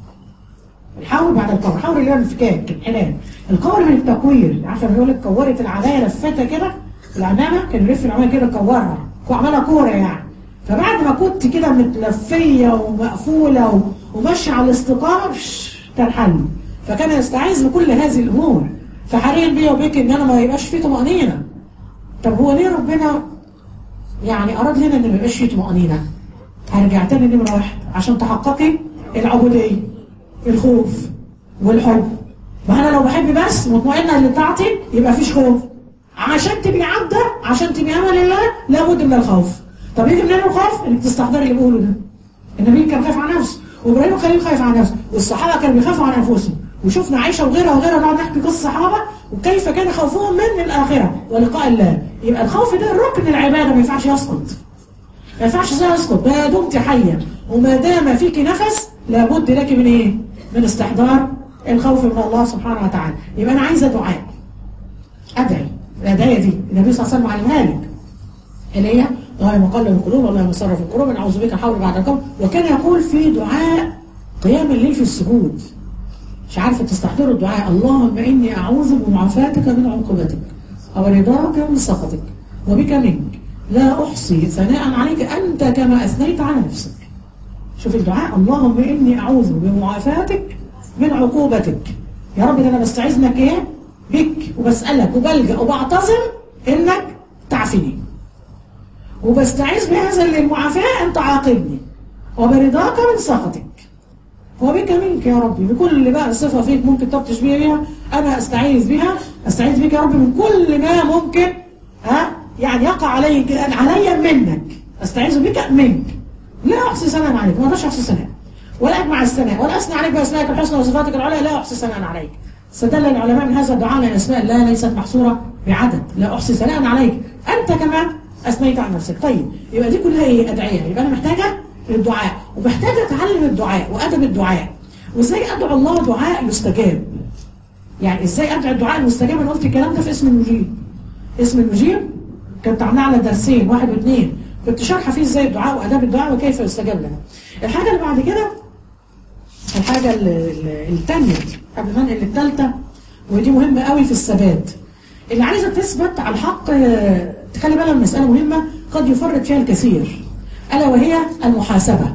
الحور بعد القول، الحور اللي هو الانفكاك الحلال، القول من التكوير، عارفه بيقول لك كورت العبايه لفتها كده، العمامه كان يلف العمامه كده كورها، عملها كوره يعني. فبعد ما كنت كده متلفيه ومقفوله وماشيه على الاستقامه تنحل. فكان يستعيذ بكل هذه الامور. فحاليا بيا وبيك ان انا ما يبقاش فيه طمانينه. طب هو ليه ربنا يعني اراد لنا ان ما يبقاش فيه طمانينه؟ هرجع تاني نمره 1 عشان تحققي العبوديه، الخوف والحب. ما انا لو بحب بس مطمئنه لطاعتي يبقى فيش خوف. عشان تبقي عبده، عشان تبقي امل الله لابد من الخوف. طب يجي منين الخوف؟ انك تستحضري اللي بيقوله ده. النبي كان خايف على نفسه، وابراهيم الخليل خايف على نفسه، والصحابه كانوا بيخافوا على انفسهم، وشفنا عائشه وغيرها نقعد نحكي قصص الصحابه وكيف كان خوفهم من الاخره ولقاء الله. يبقى الخوف ده ركن العباده، ما ينفعش يسقط. ما ينفعش يسقط ما دمت حيا، وما دام فيك نفس لابد لك من ايه؟ من استحضار الخوف من الله سبحانه وتعالى. يبقى انا عايزه دعاء. ادعي الهدايه دي النبي صلى الله عليه وسلم علمها لك، اللي هي اللهم قلب القلوب اللهم صرف القلوب نعوذ بك حول بعد القول. وكان يقول في دعاء قيام الليل في السجود، مش عارفه تستحضروا الدعاء، اللهم اني اعوذ بمعافاتك من عقوبتك ورضاك من سخطك وبك منك لا احصي ثناء عليك انت كما اثنيت على نفسك. شوف الدعاء، اللهم اني اعوذ بمعافاتك من عقوبتك. يا رب ده انا بستعيذ منك ايه؟ بك، وبسالك وبلجا وبعتذر انك تعافيني، وبستعيذ بهذا المعافاه ان تعاقبني، وبرضاك من سخطك وبك منك يا ربي. بكل بقى صفه فيك ممكن تبطش بيها انا استعيذ بك يا رب من كل ما ممكن يعني يقع علي منك. استعيذ بك منك لا احصي ثناء عليك، ما اقدرش احصي ثناء ولا اجمع الثناء ولا اثني عليك باسمائك الحسنى وصفاتك العلى، لا احصي ثناء عليك. استدل العلماء من هذا الدعاء لان اسماء الله ليست محصوره بعدد، لا احصي ثناء عليك انت كمان اثنيت على نفسك. طيب يبقى دي كلها ايه؟ ادعيه. يبقى انا محتاجه للدعاء، ومحتاجه اتعلم الدعاء وادب الدعاء، وازاي ادعو الله دعاء يستجاب. يعني ازاي ادعو الدعاء المستجاب؟ انا قلت الكلام ده في اسم المجيب. اسم المجيب كنت عاملاه على درسين 1 و2، كنت شارحه فيه ازاي الدعاء واداب الدعاء وكيف يستجاب لنا. الحاجه اللي بعد كده، الحاجه الثانيه قبل ما ننقل للثالثه، ودي مهمه قوي في الثبات. اللي عايزه تثبت على الحق تخلي بالها من مساله مهمه قد يفرط فيها الكثير، الا وهي المحاسبه.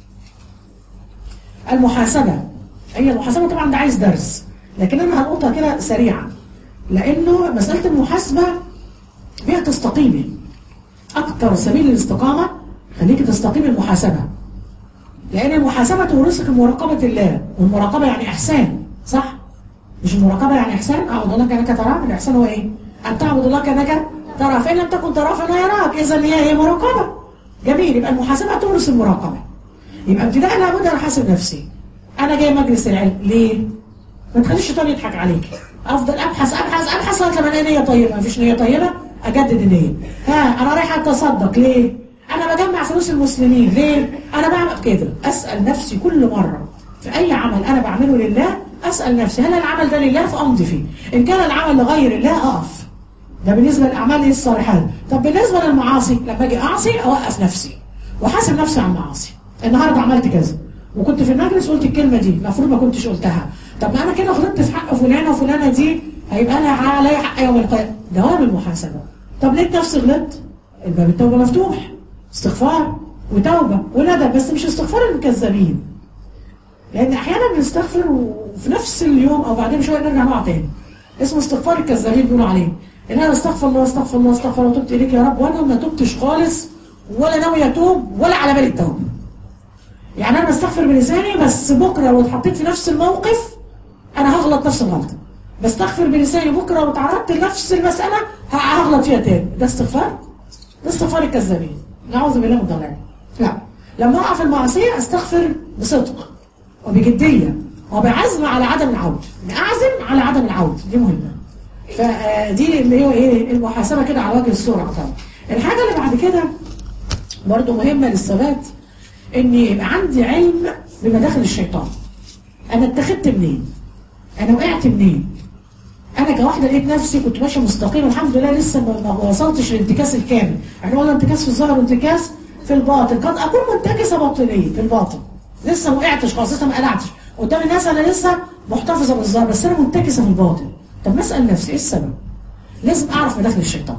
هي المحاسبه طبعا ده عايز درس، لكن انا هنقطها كده سريعا، لانه مساله المحاسبه بيها تستقيمي. اكثر سبيل الاستقامه خليك تستقيم المحاسبه، لان المحاسبه تورثك مراقبه الله، والمراقبه يعني احسان، صح؟ مش المراقبه يعني احسان؟ اعبد الله كانك تراه. الاحسان هو ايه؟ ان تعبد الله كانك تراه، فان لم تكن تراه فانه يراك. اذا هي مراقبه. جميل. يبقى المحاسبه تورث المراقبه. يبقى ابتداء لابد ان احاسب نفسي. انا جاي مجلس العلم ليه؟ ما تخليش الشيطان يضحك عليك. افضل ابحث لغايه لما الاقي نيه طيبه. ما فيش نيه طيبه اجدد النيه. انا رايح اتصدق ليه؟ انا بجمع فلوس المسلمين ليه؟ انا بعمل كده. اسال نفسي كل مره في اي عمل انا بعمله لله، اسال نفسي هل العمل ده لله فامضي فيه؟ ان كان العمل لغير الله اقف. ده بالنسبه للاعمال الصالحات. طب بالنسبه للمعاصي، لما اجي اعصي اوقف نفسي واحاسب نفسي على المعاصي. النهارده عملت كذا وكنت في المجلس قلت الكلمه دي، المفروض ما كنتش قلتها. طب ما انا كده غلطت في حق فلانه وفلانه، دي هيبقى لها عليا حق يوم القيامه. دوام المحاسبه. طب لقيت نفسي غلطت، الباب التوبه مفتوح، استغفار وتوبه وندم، بس مش استغفار المكذبين. لان احيانا بنستغفر وفي نفس اليوم او بعدين شويه نرجع نقع تاني. اسمه استغفار الكذابين بيقولوا عليه، ان انا استغفر الله استغفر الله استغفر الله وتبت اليك يا رب، وانا ما تبتش خالص ولا ناوي اتوب ولا على بالي التوبه. يعني انا بستغفر بلساني، بس بكره لو اتحطيت في نفس الموقف انا هغلط نفس الغلطه. بستغفر بلساني بكره واتعرضت لنفس المساله هغلط فيها تاني. ده استغفار؟ ده استغفار الكذابين. نعوذ بالله من الضلال. لا، لما اقع في المعصيه استغفر بصدق وبجديه وبعزم على عدم العود. اعزم على عدم العود، دي مهمه. فدي اللي هو ايه المحاسبه كده على وجه السرعه. طبعا الحاجه اللي بعد كده برضو مهمه للثبات، ان يبقى عندي علم بمداخل الشيطان. انا اتخذت منين؟ انا وقعت منين؟ انا كواحده لقيت نفسي كنت ماشيه مستقيم الحمد لله، لسه ما وصلتش للانتكاس الكامل. احنا قلنا انتكاس في الظاهر وانتكاس في الباطن. قد اكون منتكسه باطنيه في الباطن، لسه ما وقعتش خالص، لسه ما قلعتش قدام الناس، انا لسه محتفظه بالظاهر بس انا منتكسه في الباطن. طب ما اسال نفسي ايه السبب؟ لازم اعرف مداخل الشيطان.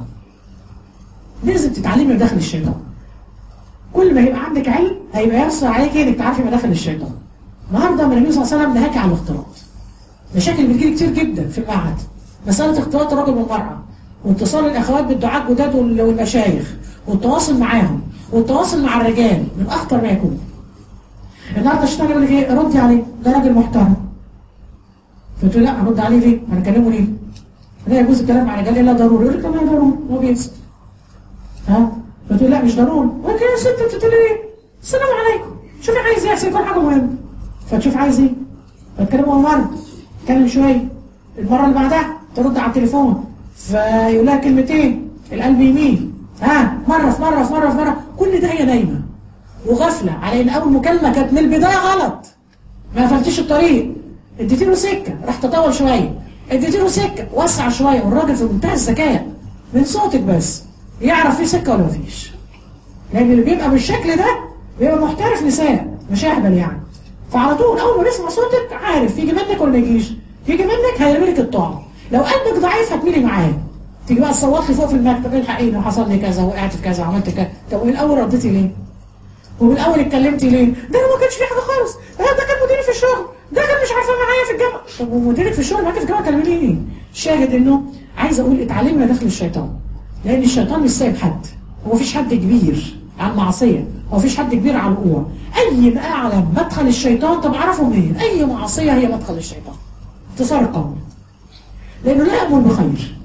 لازم تتعلمي مداخل الشيطان. كل ما يبقى عندك علم هيبقى يسر عليك انك تعرفي مداخل الشيطان. النهارده النبي صلى الله عليه وسلم نهاك عن الاختلاط. مشاكل بتجيلي كتير جدا في المعهد، مساله اختلاط الرجل والمراه، واتصال الاخوات بالدعاة الجداد والمشايخ، والتواصل معاهم، والتواصل مع الرجال من اخطر ما يكون. النهارده الشيطان يقول لك ايه؟ ردي عليه، ده راجل محترم. فتقول لا ارد عليه ليه؟ انا اكلمه ليه؟ لا يجوز الكلام مع الرجال الا ضروري. يقول لك لا ضروري، هو بيسكت. ها؟ فتقول لا مش ضروري. ولكن يا ست انت تقول ايه؟ السلام عليكم، شوفي عايز ايه عشان يكون حاجه مهمه. فتشوف عايز ايه؟ فتكلمه مره، تكلم شويه، المره اللي بعدها ترد على التليفون فيقول لها كلمتين، القلب يميل. ها؟ مره في مره في مره في مره، كل ده هي نايمه وغفله على ان اول مكالمه كانت من البدايه غلط. ما قفلتيش الطريق، اديتي له سكه، راح تطول شويه، اديتي له سكه وسع شويه، والراجل في منتهى الذكاء من صوتك بس يعرف في سكه ولا مفيش. لان اللي بيبقى بالشكل ده بيبقى محترف نساء، مش اهبل يعني. فعلى طول اول ما بيسمع صوتك عارف يجي منك ولا ما يجيش. يجي منك هيرمي لك الطعم، لو قلبك ضعيف هتميلي معاه. تيجي بقى تصوت لي فوق في المكتب الحقيني وحصل لي كذا وقعت في كذا وعملت كذا. طب ومن الاول رديتي ليه؟ ومن الاول اتكلمتي ليه؟ ده انا ما كانش في حاجه خالص، ده كان مديري في الشغل، ده كان مش عارفه معايا في الجامعه. طب ومديرك في الشغل معاك في الجامعه كلمني ليه؟ شاهد انه عايز اقول اتعلمي مداخل الشيطان. لان الشيطان مش سايب حد، هو مفيش حد كبير على المعصيه، هو مفيش حد كبير على القوه. اي ما اعلم مدخل الشيطان طب اعرفه منين؟ اي معصيه هي مدخل الشيطان. انتصار القوم. لانه لا يامر بخير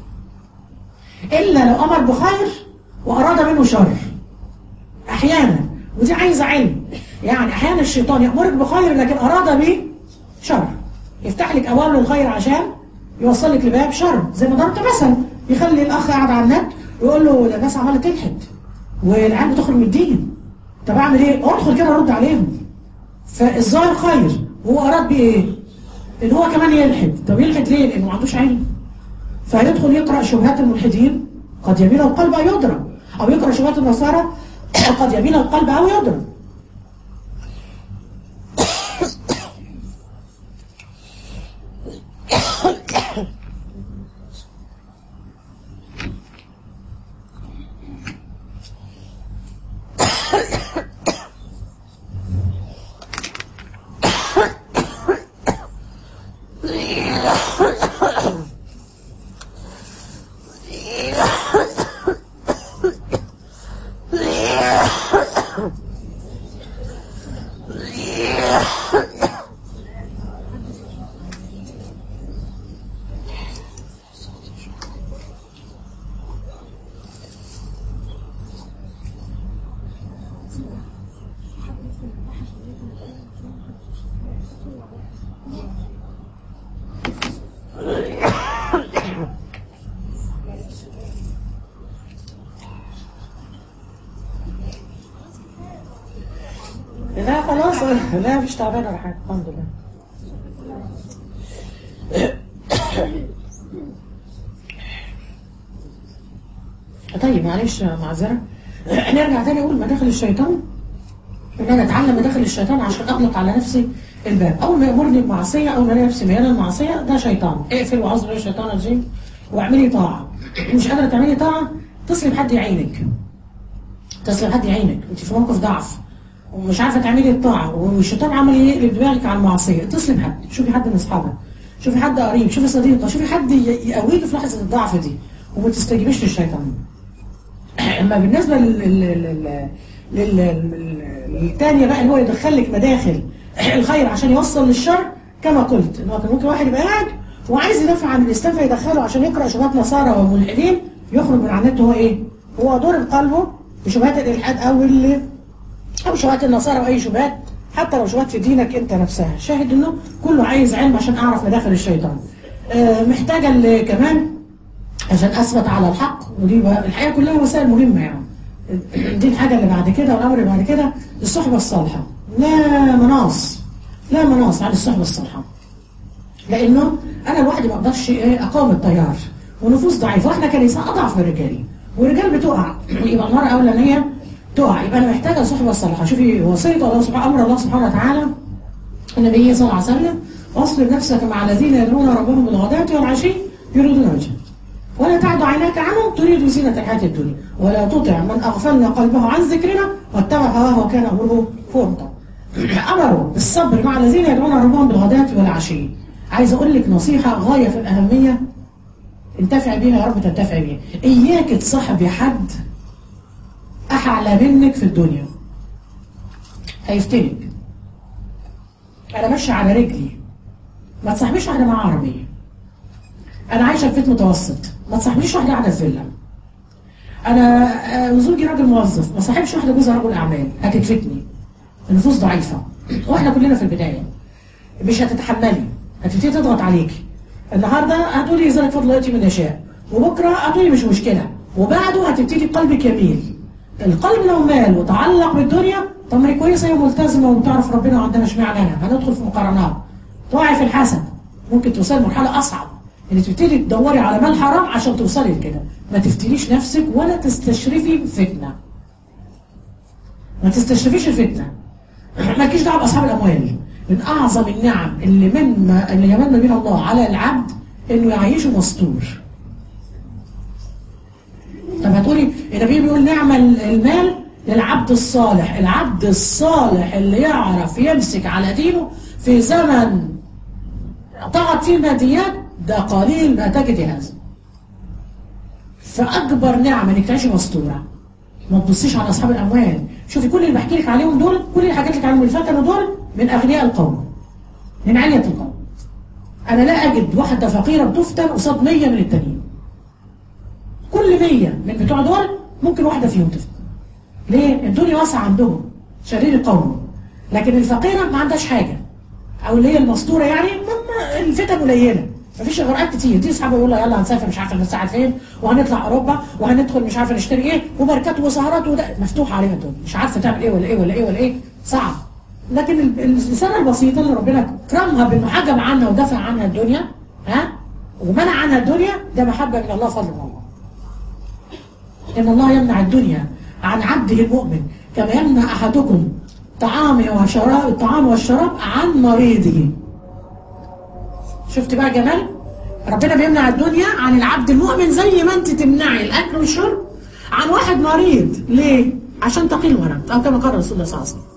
الا لو امر بخير واراد منه شر. احيانا، ودي عايزه علم، يعني احيانا الشيطان يامرك بخير لكن اراد به شر. يفتح لك ابواب للخير عشان يوصل لك لباب شر. زي ما ضربت مثل، يخلي الاخ قاعد على النت ويقول له ده الناس عماله تلحد والعيال بتخرج من الدين، طب اعمل ايه؟ ادخل كده ارد عليهم. فالظاهر خير وهو اراد بيه ايه؟ ان هو كمان يلحد. طب يلحد ليه؟ لانه ما عندوش علم. فيدخل يقرا شبهات الملحدين قد يميل القلب او يضرب، او يقرا شبهات النصارى قد يميل القلب او يضرب. لا خلاص، لا مش تعبانه ولا حاجه الحمد لله. طيب معلش معذره، نرجع تاني نقول مداخل الشيطان. ان انا اتعلم مداخل الشيطان عشان اغلق على نفسي الباب. اول ما يامرني بمعصيه، اول ما الاقي نفسي مياله المعصيه، ده شيطان. اقفل واعوذ بالله من الشيطان الرجيم واعملي طاعه. مش قادره تعملي طاعه، اتصلي بحد يعينك. اتصلي بحد يعينك، انت في موقف ضعف ومش عارفه تعملي الطاعه، والشيطان عمال يقلب دماغك على المعصيه، اتصلي بحد، شوفي حد من اصحابك، شوفي حد قريب، شوفي صديقه، شوفي حد يقويكي في لحظه الضعف دي، وما تستجيبيش للشيطان. اما بالنسبه للتانية بقى، اللي هو يدخلك مداخل الخير عشان يوصل للشر، كما قلت ان هو كان ممكن واحد يبقى قاعد وعايز يدافع عن الاسلام فيدخله عشان يقرا شبهات نصارى وملحدين، يخرج من على النت هو ايه؟ هو ضرب قلبه بشبهات الالحاد او شبهات النصارى واي شبهات، حتى لو شبهات في دينك انت نفسها. شاهد انه كله عايز علم عشان اعرف مداخل الشيطان. محتاجه كمان عشان اثبت على الحق، ودي الحقيقه كلها وسائل مهمه يعني. دي الحاجه اللي بعد كده، والامر اللي بعد كده الصحبه الصالحه. لا مناص عن الصحبه الصالحه، لانه انا لوحدي ما اقدرش اقاوم التيار، ونفوس ضعيفه، واحنا كنساء اضعف من الرجال، والرجال بتقع، يبقى المراه اولى ان هي تقع، يبقى انا محتاجه الصحبه الصالحه. شوفي وصيه الله سبحانه، امر الله سبحانه وتعالى النبي صلى الله عليه وسلم: واصبر نفسك مع الذين يدعون ربهم بالغداة والعشي يريدون وجهه ولا تعد عيناك عنهم تريد زينة الحياة الدنيا ولا تطع من أغفلنا قلبه عن ذكرنا واتبع هواه وكان أمره فرطا. أمروا بالصبر مع الذين يدعون ربهم بالغداة والعشي. عايز أقول لك نصيحة غاية في الأهمية، انتفع بيها يا رب تنتفع بيها. إياك تصاحبي حد أعلى منك في الدنيا، هيفتنك. أنا ماشية على رجلي، ما تصاحبيش واحدة معاها عربية. أنا عايشة في بيت متوسط، ما تصاحبيش واحدة قاعدة في فيلا. أنا زوجي راجل موظف، ما صاحبش واحدة جوزها رجل أعمال، هتتفتني. النفوس ضعيفة، وإحنا كلنا في البداية مش هتتحملي، هتبتدي تضغط عليكي. النهارده هتقولي ذلك فضل يأتي من يشاء، وبكرة هتقولي مش مشكلة، وبعده هتبتدي قلبك يميل. القلب لو مال وتعلق بالدنيا، طب ما هي كويسة، هي ملتزمة وبتعرف ربنا وعندنا اشمعنى هندخل في مقارنات، تقعي في الحسد، ممكن توصلي لمرحلة أصعب، إن تبتدي تدوري على مال حرام عشان توصلي لكده. ما تفتنيش نفسك ولا تستشرفي فتنة. ما تستشرفيش الفتنة. مالكيش دعوة بأصحاب الأموال. من أعظم النعم اللي يمن بها الله على العبد إنه يعيشه مستور. طب هتقولي النبي بيقول نعم المال للعبد الصالح. العبد الصالح اللي يعرف يمسك على دينه في زمن طغت فيه الماديات، ده قليل ما تجد هذا. فأكبر نعمة إنك تعيشي مستورة. ما تبصيش على أصحاب الأموال. شوفي كل اللي بحكي لك عليهم دول، كل اللي حكيت لك عليهم الفتنة دول من أغنياء القوم، من علية القوم. أنا لا أجد واحدة فقيرة بتفتن قصاد 100 من التانيين. كل 100 من بتوع دول ممكن واحدة فيهم تفتن. ليه؟ الدنيا واسعة عندهم، شرير القوم. لكن الفقيرة ما عندهاش حاجة، أو اللي هي المستورة يعني الفتن قليلة، مفيش إغراءات كتير. دي أصحابه يقول لها يلا هنسافر مش عارفة نساعد فين، وهنطلع أوروبا، وهندخل مش عارفة نشتري إيه، وماركات وسهرات، وده مفتوح عليها الدنيا، مش عارفة تعمل إيه ولا إيه ولا إيه ولا إيه، صعب. لكن الإنسانة البسيطة اللي ربنا كرمها بإنه حجب عنها ودفع عنها الدنيا، ومنع عنها الدنيا، ده محبة من الله، فضل من الله. إن الله يمنع الدنيا عن عبده المؤمن كما يمنع أحدكم الطعام والشراب عن مريضه. شفت بقى جمال؟ ربنا بيمنع الدنيا عن العبد المؤمن زي ما انت تمنعي الاكل والشرب عن واحد مريض. ليه؟ عشان تقي المرض، او كما قال رسول الله صلى الله عليه وسلم.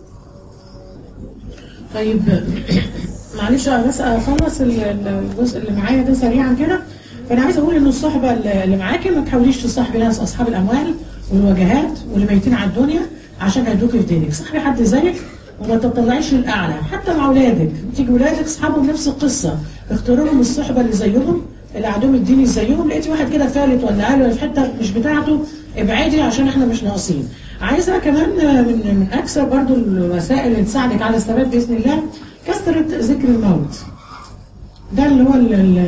طيب معلش بس اخلص الجزء اللي معايا ده سريعا كده. فانا عايز اقول ان الصحبه اللي معاكي ما تحاوليش تصاحبي ناس اصحاب الاموال والوجهات واللي ميتين على الدنيا عشان هيدوكي في دينك. صاحبي حد زيك وما تطلعيش للاعلى. حتى مع اولادك، تيجي اولادك اصحابهم نفس القصه، اختاروا لهم الصحبه اللي زيهم، اللي عندهم الدين زيهم. لقيتي واحد كده فالت ولا عالي ولا في حته مش بتاعته، ابعدي عشان احنا مش ناقصين. عايزه كمان من اكثر برضو الوسائل اللي تساعدك على الثبات باذن الله كثره ذكر الموت. ده اللي هو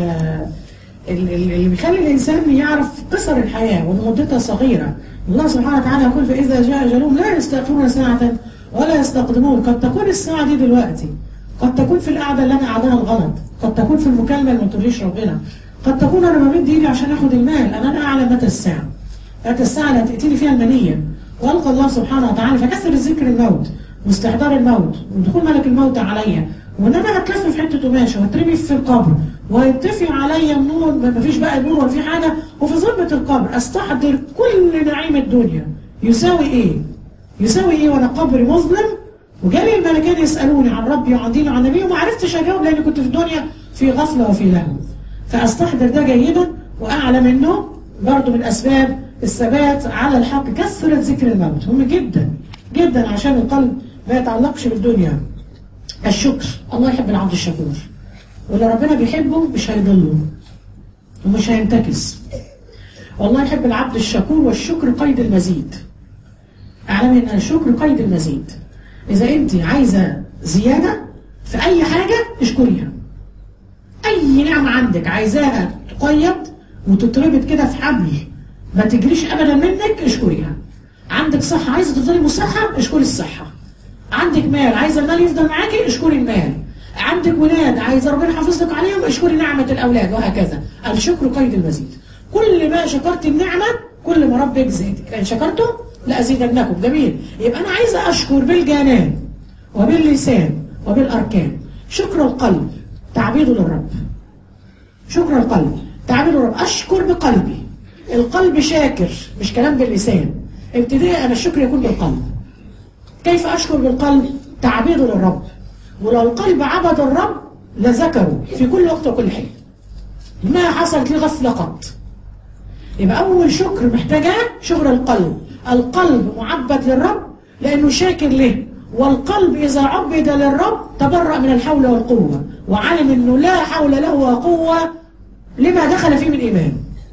اللي بيخلي الانسان يعرف قصر الحياه وان مدتها صغيره. الله سبحانه وتعالى يقول فاذا جاء اجلهم لا يستأخرون ساعه ولا يستقدمون. قد تكون الساعه دي دلوقتي، قد تكون في القعده اللي انا قاعدها الغلط، قد تكون في المكالمه اللي ما تقوليش ربنا، قد تكون انا بمد ايدي عشان اخد المال، انا لا اعلم متى الساعه. متى الساعه اللي هتاتيني فيها المنيه. والقى الله سبحانه وتعالى فكثر ذكر الموت واستحضار الموت ودخول ملك الموت عليا، وان انا هتلف في حته قماشه وهترمي في القبر ويطفي عليا النور، ما فيش بقى نور ولا في حاجه، وفي ظلمه القبر استحضر كل نعيم الدنيا. يساوي ايه؟ يساوي ايه وانا قبري مظلم وجالي الملكين يسالوني عن ربي وعن ديني وعن نبيه وما عرفتش اجاوب لان كنت في الدنيا في غفله وفي لهو. فاستحضر ده جيدا واعلم انه برضه من اسباب الثبات على الحق كثره ذكر الموت، مهم جدا جدا عشان القلب ما يتعلقش بالدنيا. الشكر، الله يحب العبد الشكور، واللي ربنا بيحبه مش هيضله ومش هينتكس. والله يحب العبد الشكور، والشكر قيد المزيد. اعلمي ان الشكر قيد المزيد. اذا انت عايزه زياده في اي حاجه اشكريها. اي نعمه عندك عايزاها تقيد وتتربط كده في حبل ما تجريش ابدا منك، اشكريها. عندك صحه عايزه تفضلي مصحه، اشكري الصحه. عندك مال عايزه المال يفضل معاكي، اشكري المال. عندك ولاد عايزه ربنا يحافظ لك عليهم، اشكري نعمه الاولاد، وهكذا. الشكر قيد المزيد. كل ما شكرت النعمه كل ما ربك زادك، لان شكرته لازيدنكم. جميل. يبقى انا عايزه اشكر بالجنان وباللسان وبالاركان. شكر القلب تعبيده للرب. شكر القلب تعبيده للرب. اشكر بقلبي. القلب شاكر، مش كلام باللسان. ابتداء انا الشكر يكون بالقلب. كيف اشكر بالقلب؟ تعبيده للرب. ولو القلب عبد الرب لذكره في كل وقت وكل حين، ما حصلت لي غفله قط. يبقى اول شكر محتاجاه شكر القلب. القلب معبد للرب لانه شاكر له، والقلب اذا عبد للرب تبرأ من الحول والقوه، وعلم انه لا حول له وقوه لما دخل فيه من ايمان.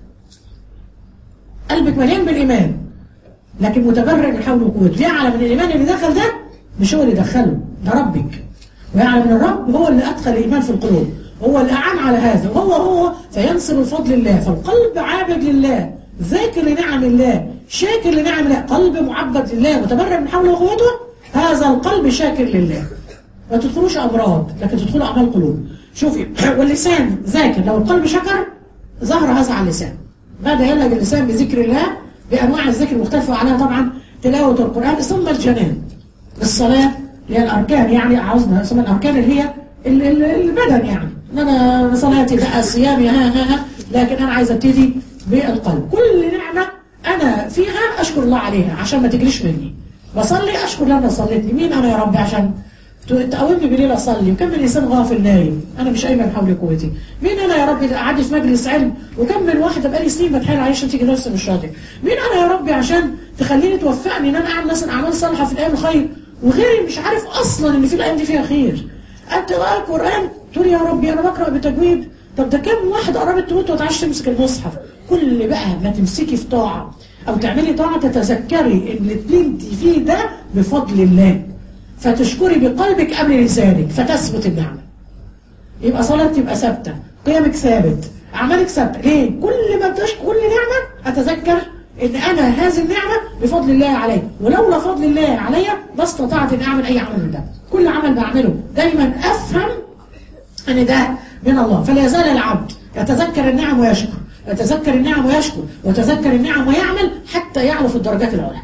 قلبك مليان بالايمان لكن متبرئ من حول وقوه. يعلم ان الايمان اللي دخل ده مش هو اللي دخله، ده ربك. ويعلم ان الرب هو اللي ادخل الايمان في القلوب، هو اللي اعان على هذا، وهو فينصر الفضل لله. فالقلب عابد لله، ذاكر لنعم الله، شاكر لنعم الله. قلب معبد لله متبرئ من حول وقوته، هذا القلب شاكر لله. ما تدخلوش امراض لكن تدخلوا اعمال قلوب. شوفي، واللسان ذاكر. لو القلب شكر ظهر هذا على اللسان. ماذا يلج اللسان بذكر الله بانواع الذكر المختلفه، عليها طبعا تلاوه القران. ثم الجنان، الصلاه اللي هي الاركان، يعني عاوزنا ثم الاركان اللي هي البدن، يعني ان انا صلاتي بقى صيامي ها لكن انا عايزه ابتدي بالقلب. كل نعمه انا فيها اشكر الله عليها عشان ما تجريش مني. بصلي اشكر لما صليتني. مين انا يا رب عشان تقومني بالليل اصلي؟ وكم من انسان غافل نايم انا مش قايمه بحول قوتي. مين انا يا رب قاعد في مجلس علم وكم من واحده بقالي سنين بتحايل عليه عشان تيجي درس مش راضي. مين انا يا رب عشان تخليني توفقني ان انا اعمل مثلا اعمال صالحه في الايام الخير وغيري مش عارف اصلا ان في الايام دي فيها خير. انت بقى القران تقول يا ربي انا بقرا بتجويد. طب ده كم واحد قربت تموت وتعيش تمسك المصحف. كل بقى ما تمسكي في طاعه او تعملي طاعه تتذكري ان اللي انت فيه ده بفضل الله، فتشكري بقلبك قبل لسانك فتثبت النعمه. يبقى صلاتك تبقى ثابته، قيامك ثابت، اعمالك ثابته. ليه؟ كل ما بتشكر كل نعمه اتذكر ان انا هذه النعمه بفضل الله علي، ولولا فضل الله علي ما استطعت ان اعمل اي عمل من ده. كل عمل بعمله دايما افهم ان ده من الله. فلا يزال العبد يتذكر النعم ويشكر، يتذكر النعم ويشكر، ويتذكر النعم ويعمل حتى يعلو في الدرجات العلى.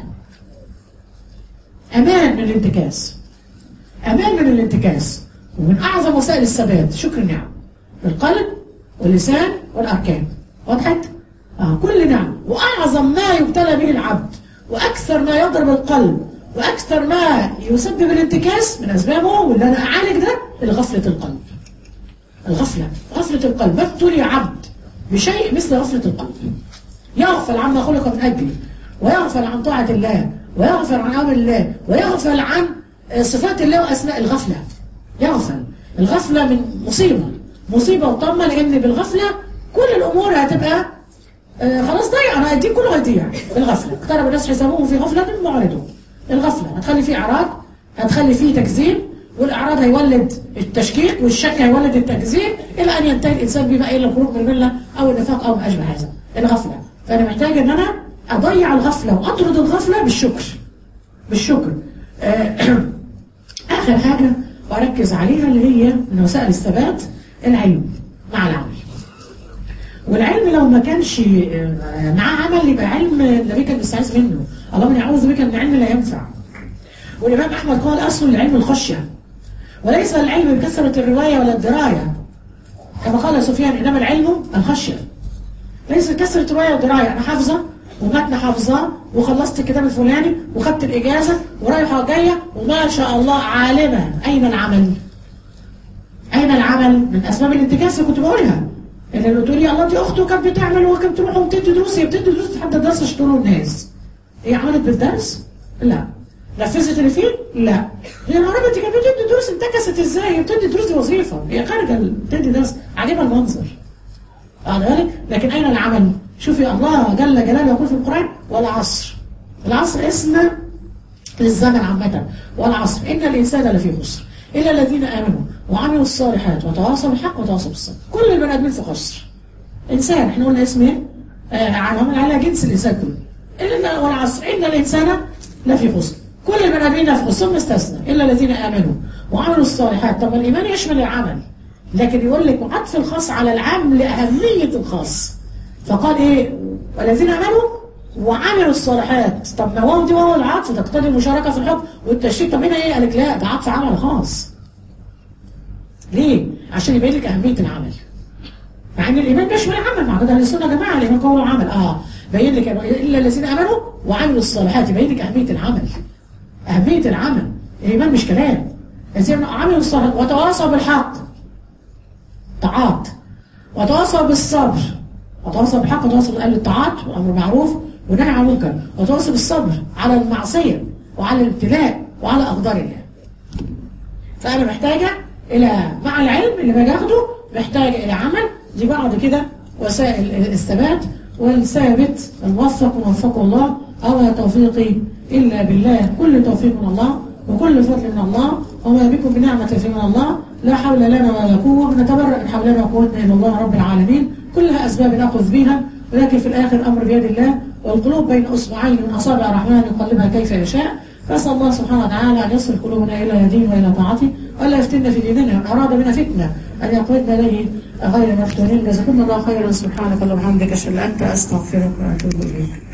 امان من الانتكاس، امان من الانتكاس. ومن اعظم وسائل الثبات شكر النعم بالقلب واللسان والاركان. وضحت؟ كل نعم. واعظم ما يبتلى به العبد واكثر ما يضرب القلب واكثر ما يسبب الانتكاس من اسبابه واللي انا اعالج ده الغفله القلب. غفله القلب. ما ابتلي عبد بشيء مثل غفله القلب. يغفل عما خلق من اجله، ويغفل عن طاعه الله، ويغفل عن امر الله، ويغفل عن صفات الله واسماء. الغفله يغفل. الغفله من مصيبه وطمه، لان بالغفله كل الامور هتبقى خلاص ضيع. انا الدين كله هيضيع بالغفله. اقترب الناس حسابهم في غفله معرضون. الغفله هتخلي فيه اعراض، هتخلي فيه تكذيب، والاعراض هيولد التشكيك، والشك هيولد التكذيب، الى ان ينتهي الانسان بما الى الخروج من المله او النفاق او ما اشبه هذا. الغفله. فانا محتاج ان انا اضيع الغفله واطرد الغفله بالشكر. اخر حاجه واركز عليها اللي هي من وسائل الثبات العلم مع العمل. والعلم لو ما كانش معاه عمل يبقى علم النبي كان بيستعيذ منه. اللهم اني اعوذ بك من علم لا ينفع. والامام احمد قال اصل العلم الخشيه، وليس العلم بكثره الروايه ولا الدرايه، كما قال سفيان انما العلم الخشيه. ليس كثره الروايه والدرايه. انا حافظه ومتن حافظاه وخلصت الكتاب الفلاني وخدت الإجازة ورايحة جاية وما شاء الله عالمة. أين العمل؟ أين العمل؟ من أسباب الانتكاسة كنت بقولها. إن اللي تقولي الله دي أخته كانت بتعمل وكانت تروح وبتدي دروس، هي بتدي دروس لحد الدرس عشان تقولوا الناس. هي عملت بالدرس؟ لا. نفذت اللي فيه؟ لا. هي العربية دي كانت بتدي دروس انتكست ازاي؟ هي بتدي دروس دي وظيفة، هي خارجة بتدي درس، عجيبها المنظر. واخد بالك؟ لكن أين العمل؟ شوفي الله جل جلاله يقول في القرآن والعصر. العصر اسم للزمن عامة، والعصر إن الإنسان لفي خسر إلا الذين آمنوا وعملوا الصالحات وتواصوا بالحق وتواصوا بالصبر. كل البني آدمين في خسر. إنسان احنا قلنا اسم ايه؟ على جنس الإنسان كله. إلا والعصر إن الإنسان لفي خسر. كل البني آدمين في خسر مستثنى إلا الذين آمنوا وعملوا الصالحات. طب الإيمان يشمل العمل، لكن يقول لك عطف الخاص على العام لأهمية الخاص. فقال إيه؟ والذين آمنوا وعملوا الصالحات. طب ما واو دي واو العطف تقتضي المشاركة في الحكم والتشريك. طب هنا إيه؟ قال لك لا، ده عطف عمل خاص. ليه؟ عشان يبين لك أهمية العمل. مع إن الإيمان بيشمل العمل، مع كده أهل السنة يا جماعة الإيمان قول وعمل. بين لك إلا الذين آمنوا وعملوا الصالحات، يبين لك أهمية العمل. أهمية العمل، الإيمان مش كلام. الذين عملوا الصالحات وتواصوا بالحق، طاعات، وتواصوا بالصبر، وتواصوا بالحق، وتواصوا بأهل الطاعات والأمر معروف ونهي عن المنكر، وتواصوا بالصبر على المعصية وعلى الابتلاء وعلى أقدار الله. فأنا محتاجة إلى مع العلم اللي باجي أخده محتاجة إلى عمل. دي بعض كده وسائل الثبات. والثابت الموفق وفقه الله، أو توفيقي إلا بالله. كل توفيق من الله وكل فضل من الله، وما بكم بنعمة من الله. لا حول لنا ولا قوة، نتبرأ من حولنا وقوتنا إلى الله رب العالمين. كلها أسباب نأخذ بها، ولكن في الآخر أمر بيد الله. والقلوب بين أصبعين من أصابع الرحمن يقلبها كيف يشاء. فأسأل الله سبحانه وتعالى أن يصل قلوبنا إلى دين وإلى طاعته، ولا يفتنا في ديننا. من أراد بنا فتنة أن يقودنا إليه غير مفتونين. جزاكم الله خيرا. سبحانك اللهم وبحمدك، أشهد أن لا إله إلا أنت، أستغفرك وأتوب إليك.